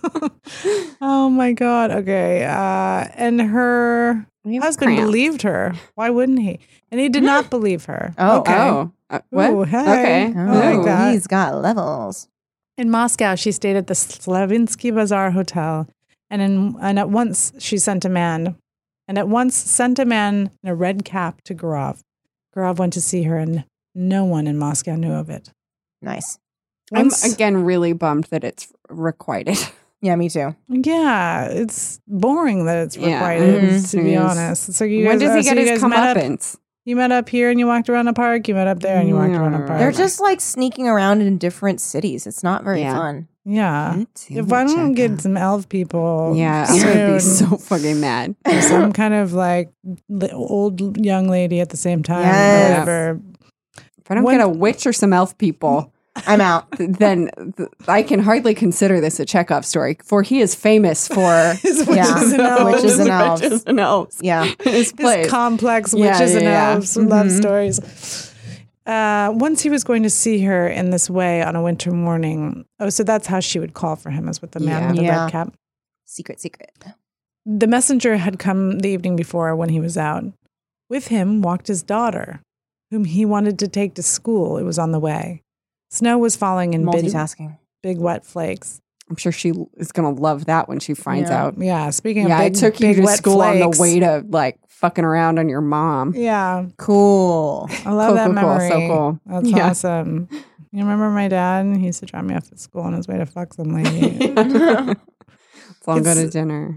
Oh my god. Okay. Uh, and her I have husband cramps. believed her. Why wouldn't he? And he did not believe her. Oh, okay. Oh, uh, what? Ooh, hey. Okay. Oh, I like Ooh. that. he's got levels. In Moscow, she stayed at the Slavinsky Bazaar Hotel, and in, and at once she sent a man, and at once sent a man in a red cap to Gurov. Gurov went to see her, and no one in Moscow knew of it. Nice. I'm Once- again really bummed that it's requited. Yeah, me too. Yeah, it's boring that it's Yeah. requited, Mhm. to be It is. honest. So you When guys, does he uh, so get you his guys met up? comeuppance? You met up here and you walked around a park. You met up there and you walked around a Yeah. park. They're just like sneaking around in different cities. It's not very Yeah. fun. yeah. Me too, If I don't get Jacka. some elf people, Yeah, I'm gonna be soon, so fucking mad. or some kind of like li- old young lady at the same time, Yes. or whatever. If I don't One- get a witch or some elf people, I'm out. then th- I can hardly consider this a Chekhov story, for he is famous for His Yeah. witches and elves. Witches and elves. witches and elves. Yeah. His His plays. complex Yeah, witches yeah, and yeah. elves love Mhm. stories. Uh, once he was going to see her in this way on a winter morning. Oh, so that's how she would call for him, as with the man Yeah. with the Yeah. red cap. Secret, secret. The messenger had come the evening before when he was out. With him walked his daughter, whom he wanted to take to school. It was on the way. Snow was falling in big, Multitasking. big wet flakes. I'm sure she is gonna love that when she finds Yeah. out. Yeah, speaking Yeah, of I big, took you big to wet school on flakes. the way to like fucking around on your mom. Yeah, Cool. I love Cool, that cool, cool. memory. So cool. That's Yeah. awesome. You remember my dad? He used to drop me off at school on his way to fuck some lady. So I'll go to It's- dinner.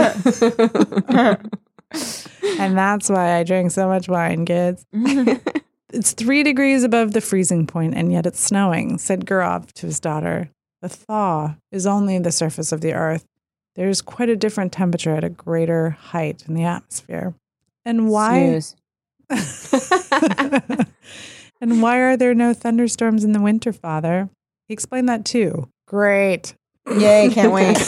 And that's why I drink so much wine, kids. It's three degrees above the freezing point, and yet it's snowing, said Gurov to his daughter. The thaw is only the surface of the earth. There is quite a different temperature at a greater height in the atmosphere. And why? Snooze. And why are there no thunderstorms in the winter, Father? He explained that too. Great. Yay, can't wait.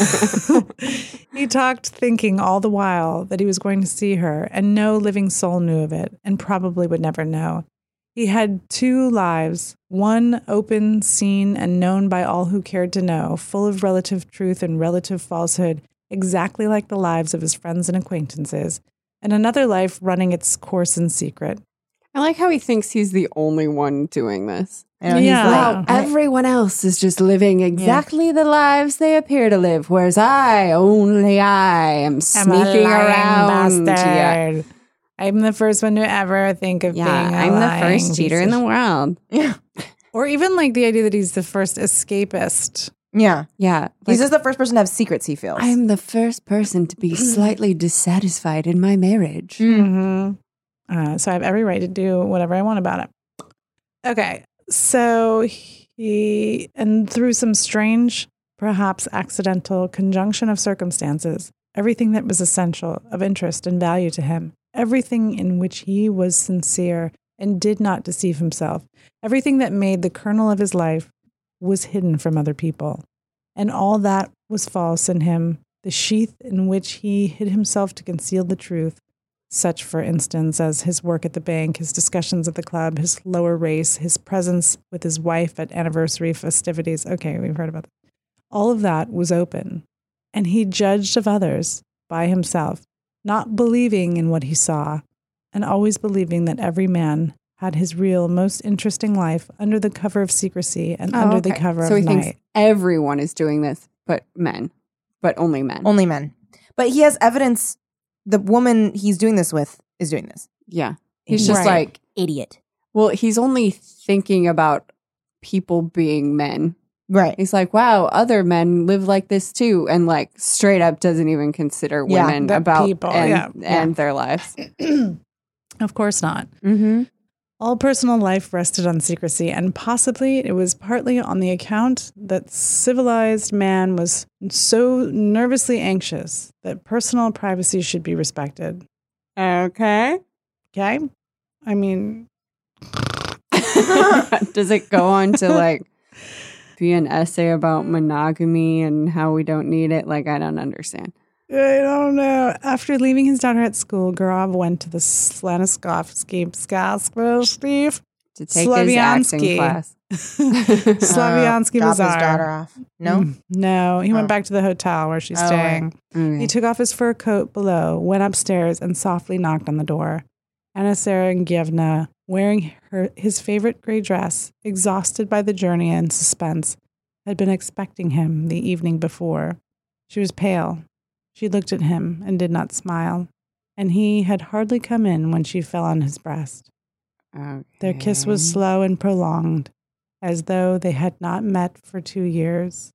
He talked, thinking all the while that he was going to see her, and no living soul knew of it, and probably would never know. He had two lives, one open, seen, and known by all who cared to know, full of relative truth and relative falsehood, exactly like the lives of his friends and acquaintances, and another life running its course in secret. I like how he thinks he's the only one doing this. I know, he's Yeah. like, Wow, everyone else is just living exactly the lives they appear to live, whereas I, only I, am I'm a sneaking lying around. Yeah, bastard. I'm the first one to ever think of yeah being a I'm the lying first cheater piece in of the world. yeah. Or even like the idea that he's the first escapist. Yeah. Yeah, He's like, just the first person to have secrets, he feels. I'm the first person to be slightly dissatisfied in my marriage. Mm-hmm. Uh, so I have every right to do whatever I want about it. Okay. So he, and through some strange, perhaps accidental conjunction of circumstances, everything that was essential, of interest and value to him, everything in which he was sincere and did not deceive himself, everything that made the kernel of his life was hidden from other people. And all that was false in him, the sheath in which he hid himself to conceal the truth, such, for instance, as his work at the bank, his discussions at the club, his lower race, his presence with his wife at anniversary festivities. Okay, we've heard about that. All of that was open, and he judged of others by himself, not believing in what he saw, and always believing that every man had his real, most interesting life under the cover of secrecy and Oh, under the okay. cover so of he night. thinks everyone is doing this, but men, but only men. Only men. But he has evidence the woman he's doing this with is doing this. Yeah, he's just Right. like, Idiot. well, he's only thinking about people being men. Right. He's like, wow, other men live like this too, and like straight up doesn't even consider Yeah, women the about people, and, yeah, and their lives. Of course not. Mm-hmm. All personal life rested on secrecy, and possibly it was partly on the account that civilized man was so nervously anxious that personal privacy should be respected. Okay. Okay? I mean, Does it go on to like be an essay about monogamy and how we don't need it? Like, I don't understand. I don't know. After leaving his daughter at school, Gurov went to the Slaniskovsky Steve. To take his acting Slaviansky. class. Slaviansky Uh, drop Bazaar. his daughter off. No? Mm, no, he Oh. went back to the hotel where she's Oh, staying. Okay. He took off his fur coat below, went upstairs, and softly knocked on the door. Anna Serengievna, wearing her his favorite gray dress, exhausted by the journey and suspense, had been expecting him the evening before. She was pale. She looked at him and did not smile, and he had hardly come in when she fell on his breast. Okay. Their kiss was slow and prolonged, as though they had not met for two years.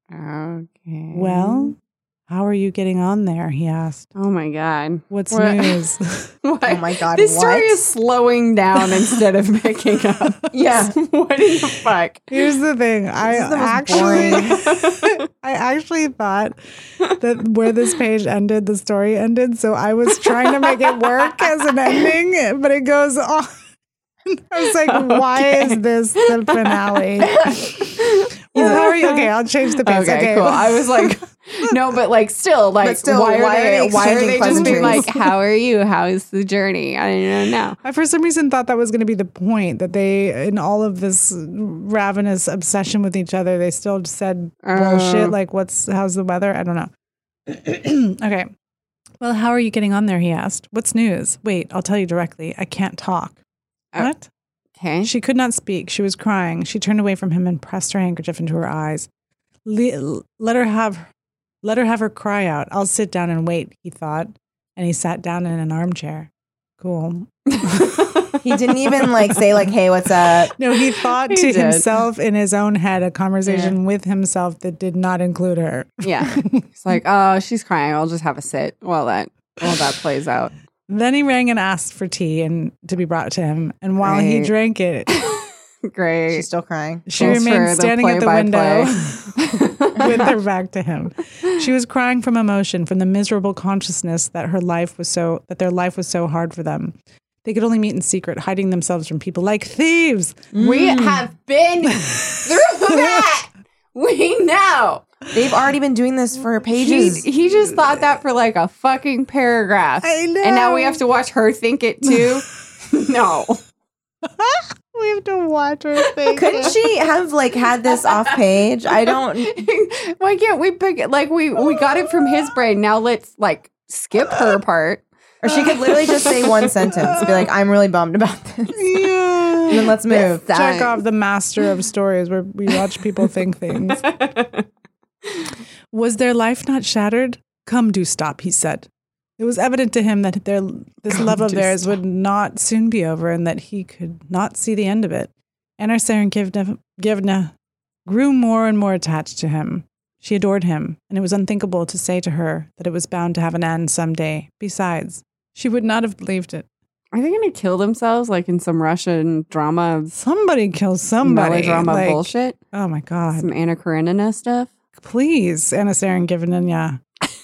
Okay. Well, how are you getting on there? He asked. Oh my God. What's What- news? What? Oh my God, This story what? is slowing down instead of picking up. Yeah. What in the fuck? Here's the thing. I This is the most actually, I actually thought that where this page ended, the story ended. So I was trying to make it work as an ending, but it goes on. I was like, why is this the finale? Well, how are you? Okay, I'll change the page. Okay, Okay, cool. I was like, no, but like still, like, But still, why, why are are they, they why are they exchanging just being like, pleasantries? how are you? How is the journey? I don't know. I, for some reason, thought that was going to be the point, that they, in all of this ravenous obsession with each other, they still said bullshit Uh. like, "What's how's the weather?" I don't know. Okay. Well, how are you getting on there? He asked. What's news? Wait, I'll tell you directly. I can't talk. Oh. What? Okay. She could not speak. She was crying. She turned away from him and pressed her handkerchief into her eyes. Le- let her have, let her have her cry out. I'll sit down and wait, he thought, and he sat down in an armchair. Cool. He didn't even like say like, "Hey, what's up?" No, he thought He to did. himself in his own head a conversation with himself that did not include her. Yeah. It's like, oh, she's crying. I'll just have a sit while that while that plays out. Then he rang and asked for tea and to be brought to him. And while he Right. drank it, Great. She's still crying. she Thanks remained for the standing at the window play-by-play. with her back to him. She was crying from emotion, from the miserable consciousness that her life was so that their life was so hard for them. They could only meet in secret, hiding themselves from people like thieves. We have been through that. We know. They've already been doing this for He, pages. he just thought that for like a fucking paragraph. I know. And now we have to watch her think it too. No. We have to watch her think. Couldn't she have like had this off page? I don't. Why can't we pick it? Like we we got it from his brain. Now let's like skip her part. Or she could literally just say one sentence, be like, "I'm really bummed about this," Yeah. and then let's move. This Check time. off the master of stories where we watch people think things. Was their life not shattered? Come, do stop, he said. It was evident to him that their this Come, love of do theirs stop. would not soon be over and that he could not see the end of it. Anna Serenkivna Givna grew more and more attached to him. She adored him, and it was unthinkable to say to her that it was bound to have an end someday. Besides, she would not have believed it. Are they going to kill themselves like in some Russian drama, Somebody kills somebody. melodrama like, bullshit? Oh my God. Some Anna Karenina stuff? Please, Anna Serenkivna.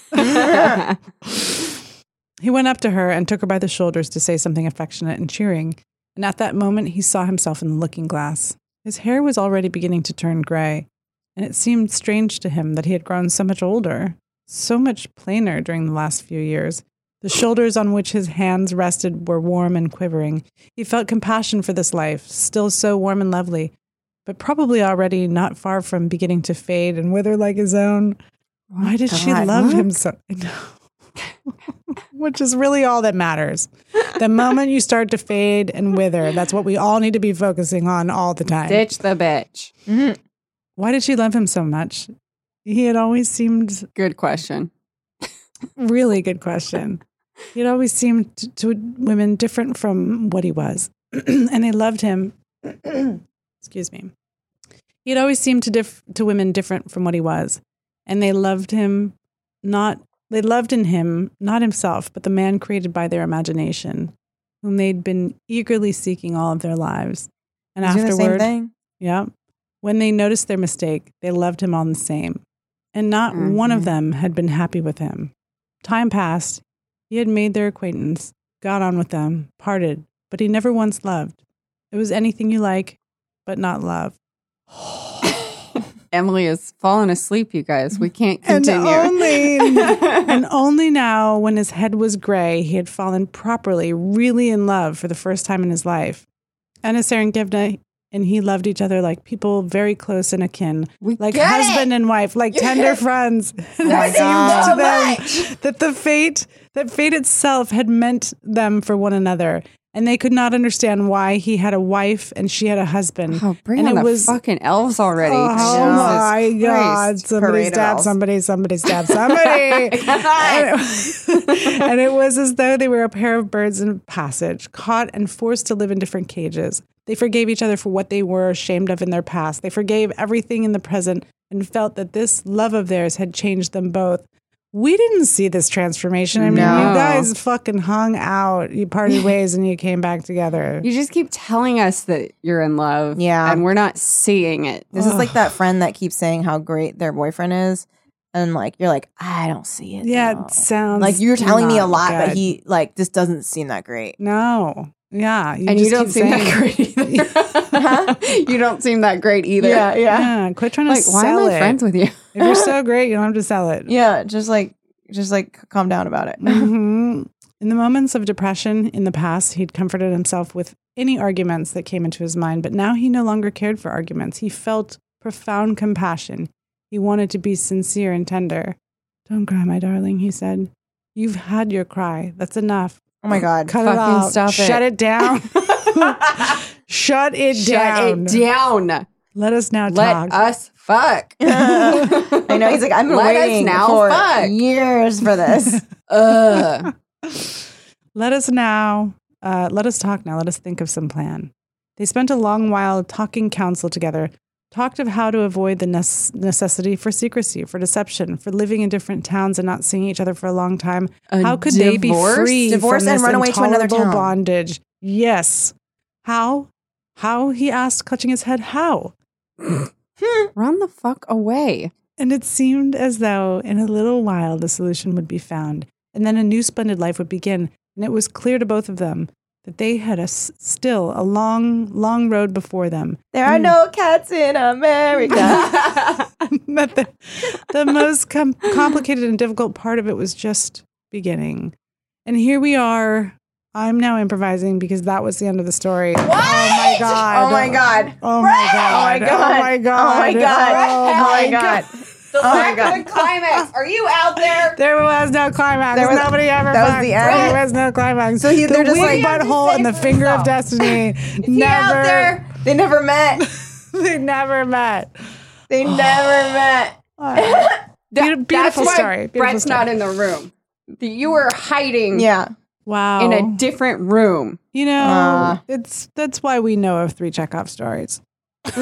He went up to her and took her by the shoulders to say something affectionate and cheering. And at that moment, he saw himself in the looking glass. His hair was already beginning to turn gray, and it seemed strange to him that he had grown so much older, so much plainer during the last few years. The shoulders on which his hands rested were warm and quivering. He felt compassion for this life, still so warm and lovely, but probably already not far from beginning to fade and wither like his own. Why did she God, love what? him so? Which is really all that matters. The moment you start to fade and wither, that's what we all need to be focusing on all the time. Ditch the bitch. Why did she love him so much? He had always seemed Good question. really good question. He had always seemed to, to women different from what he was, and they loved him. Excuse me. He had always seemed to diff, to women different from what he was, and they loved him not. They loved in him not himself, but the man created by their imagination, whom they'd been eagerly seeking all of their lives. And Doing the same afterward, thing. yeah, when they noticed their mistake, they loved him all the same, and not one of Mhm. them had been happy with him. Time passed. He had made their acquaintance, got on with them, parted, but he never once loved. It was anything you like, but not love. Emily has fallen asleep, you guys. We can't And continue. only, and only now, when his head was gray, he had fallen properly, really in love for the first time in his life. Anna Serenkivna and he loved each other like people very close and akin, We like get husband it. and wife, like tender friends. Oh my It seemed God. to them that the fate, that fate itself had meant them for one another. And they could not understand why he had a wife and she had a husband. Oh, bring and on it the was fucking elves already. Oh my Jesus God. Christ. Somebody Parade of stabbed elves. somebody, somebody stabbed somebody. and, it, and it was as though they were a pair of birds in passage, caught and forced to live in different cages. They forgave each other for what they were ashamed of in their past. They forgave everything in the present and felt that this love of theirs had changed them both. We didn't see this transformation. I mean, No. you guys fucking hung out, you parted ways, and you came back together. You just keep telling us that you're in love. Yeah. And we're not seeing it. This is like that friend that keeps saying how great their boyfriend is. And like, you're like, I don't see it. Yeah, though." it sounds like you're telling me a not lot, but good. he like, this doesn't seem that great. No. Yeah. You and you just don't keep seem saying- that great either. You don't seem that great either. Yeah, yeah. Yeah. Quit trying to Like, why sell am I it. friends with you? If you're so great, you don't have to sell it. Yeah, just like, just like calm down about it. Mhm. In the moments of depression in the past, he'd comforted himself with any arguments that came into his mind, but now he no longer cared for arguments. He felt profound compassion. He wanted to be sincere and tender. Don't cry, my darling, he said. You've had your cry. That's enough. Oh my God. Cut Fucking it out. stop it. Shut it down. Shut it Shut down. it down. Let us now Let talk. us fuck. I know. He's like, I've been Let us waiting now for fuck. years for this. Ugh. Let us now, uh, let us talk now. Let us think of some plan. They spent a long while talking counsel together, talked of how to avoid the nece- necessity for secrecy, for deception, for living in different towns and not seeing each other for a long time. A How could they be divorce? free Divorce from and this run away to another intolerable town. bondage? Yes. How? How? He asked, clutching his head. How? Run the fuck away. And it seemed as though in a little while the solution would be found, and then a new splendid life would begin. And it was clear to both of them that they had a s- still a long, long road before them. There are no cats in America. That the, the most com- complicated and difficult part of it was just beginning. And here we are. I'm now improvising because that was the end of the story. Oh my God. Oh my God. Oh my God. Oh my God. Oh my God. Oh my God. Oh my God. The Oh my God. climax. Are you out there? There was no climax. There was- Nobody ever that was fucked. the end? There was no climax. So he- the they're just weak like- butthole and the finger of destiny He out never, there? They never met. they never met. They never met. Uh, That- Beautiful- beautiful that's why story. Beautiful Brett's story. not in the room. You were hiding Yeah. wow. in a different room. you know, Uh. it's that's why we know of three Chekhov stories. we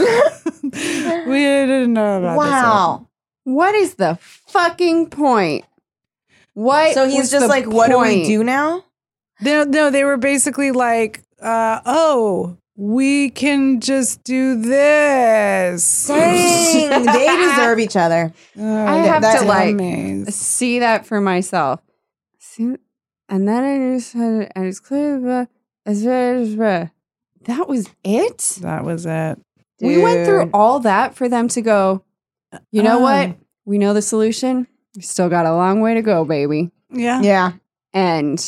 didn't know about this. Wow. What is the fucking point? What? So he's was just the like, what do we point? do now? No, no, they were basically like, uh, oh, we can just do this. Dang, they deserve each other. Uh, I have to, like, amazing. See that for myself. See, and then I just had, and it's clear that as well as well. That was it. That was it. We went through Dude. all that for them to go. You know Oh. what? We know the solution. We still got a long way to go, baby. Yeah. Yeah. And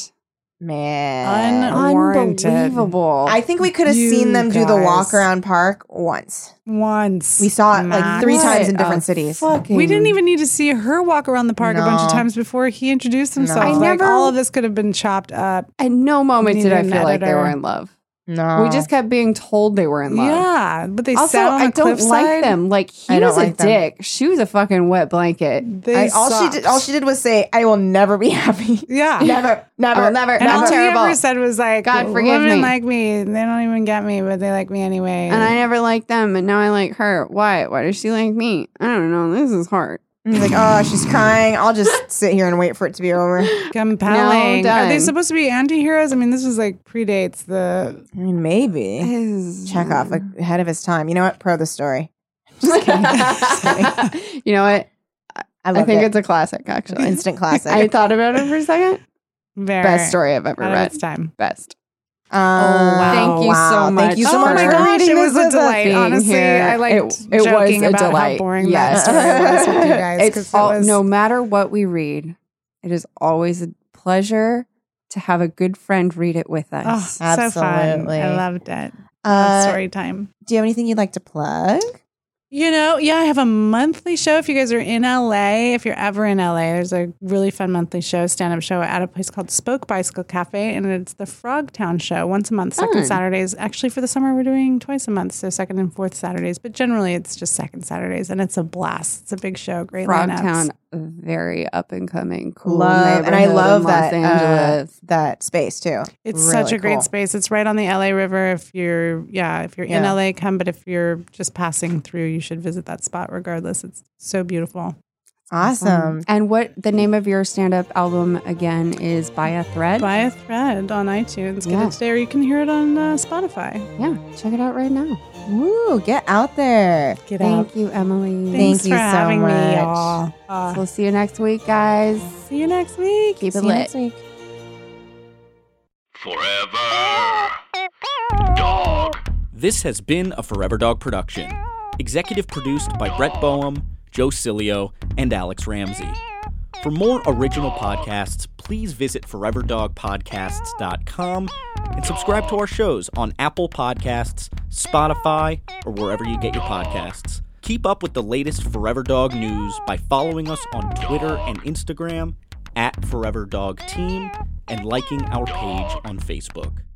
Man. Unwarranted. unbelievable. I think we could have You seen them do the guys. walk around park once. Once. We saw it like Max. three What times in a different cities. fucking- We didn't even need to see her walk around the park a bunch of No. times before he introduced himself. I Like never- all of this could have been chopped up. At no moment We did I need an feel like they editor. were in love. No. We just kept being told they were in love. Yeah, but they Also, sat on a I don't like cliffside. them. Like he I don't was a like them. dick. She was a fucking wet blanket. They I, all she sucked. did, all she did was say, "I will never be happy." Yeah. never, never, I'll never- And That's all he terrible. ever said was like, God forgive women me. like me. They don't even get me, but they like me anyway. And I never liked them, and now I like her. Why? Why does she like me? I don't know. This is hard. And he's like, "Oh, she's crying. I'll just sit here and wait for it to be over." Compelling. No, Are they done. supposed to be anti-heroes? I mean, this was like predates the... I mean, maybe Is- Chekhov like, ahead of his time. You know what? Pro the story. Just kidding. Just kidding. You know what? I I love think it. it's a classic, actually. Instant classic. I thought about it for a second. Very Best story I've ever out of read. its time. Best. Um, wow. Thank you wow. so much. Thank you so Oh much my for gosh, reading it was this a with us. delight. being Honestly, here. I liked It- it was joking a about delight. how boring Yes. that story was with you guys. 'cause It's it all, was- no matter what we read, it is always a pleasure to have a good friend read it with Oh, us. so fun. Absolutely. I loved it. Love Uh, story time. do you have anything you'd like to plug? You know, yeah, I have a monthly show. If you guys are in L A, if you're ever in L A, there's a really fun monthly show, stand-up show at a place called Spoke Bicycle Cafe, and it's the Frogtown show once a month, second Fun. Saturdays. Actually, for the summer, we're doing twice a month, so second and fourth Saturdays. But generally, it's just second Saturdays, and it's a blast. It's a big show, great lineups. Frogtown. very up and coming, cool love, and I neighborhood love in Los that uh, Angeles. that space too. It's Really such a great cool. space. It's right on the L A River. If you're, yeah, if you're in Yeah. L A, come. But if you're just passing through, you should visit that spot regardless. It's so beautiful. Awesome. And what the name of your stand-up album again is By a Thread? Buy a thread on iTunes. Get Yeah. it today, or you can hear it on uh, Spotify. Yeah, check it out right now. Woo, get out there. Get out. Thank you, Emily. Thanks Thank you for so having much. me, y'all. Uh, We'll see you next week, guys. see you next week. Keep it See you lit. next week. Forever Dog. This has been a Forever Dog production. Executive produced by Brett Boehm, Joe Cilio, and Alex Ramsey. For more original podcasts, please visit forever dog podcasts dot com and subscribe to our shows on Apple Podcasts, Spotify, or wherever you get your podcasts. Keep up with the latest Forever Dog news by following us on Twitter and Instagram at Forever Dog Team and liking our page on Facebook.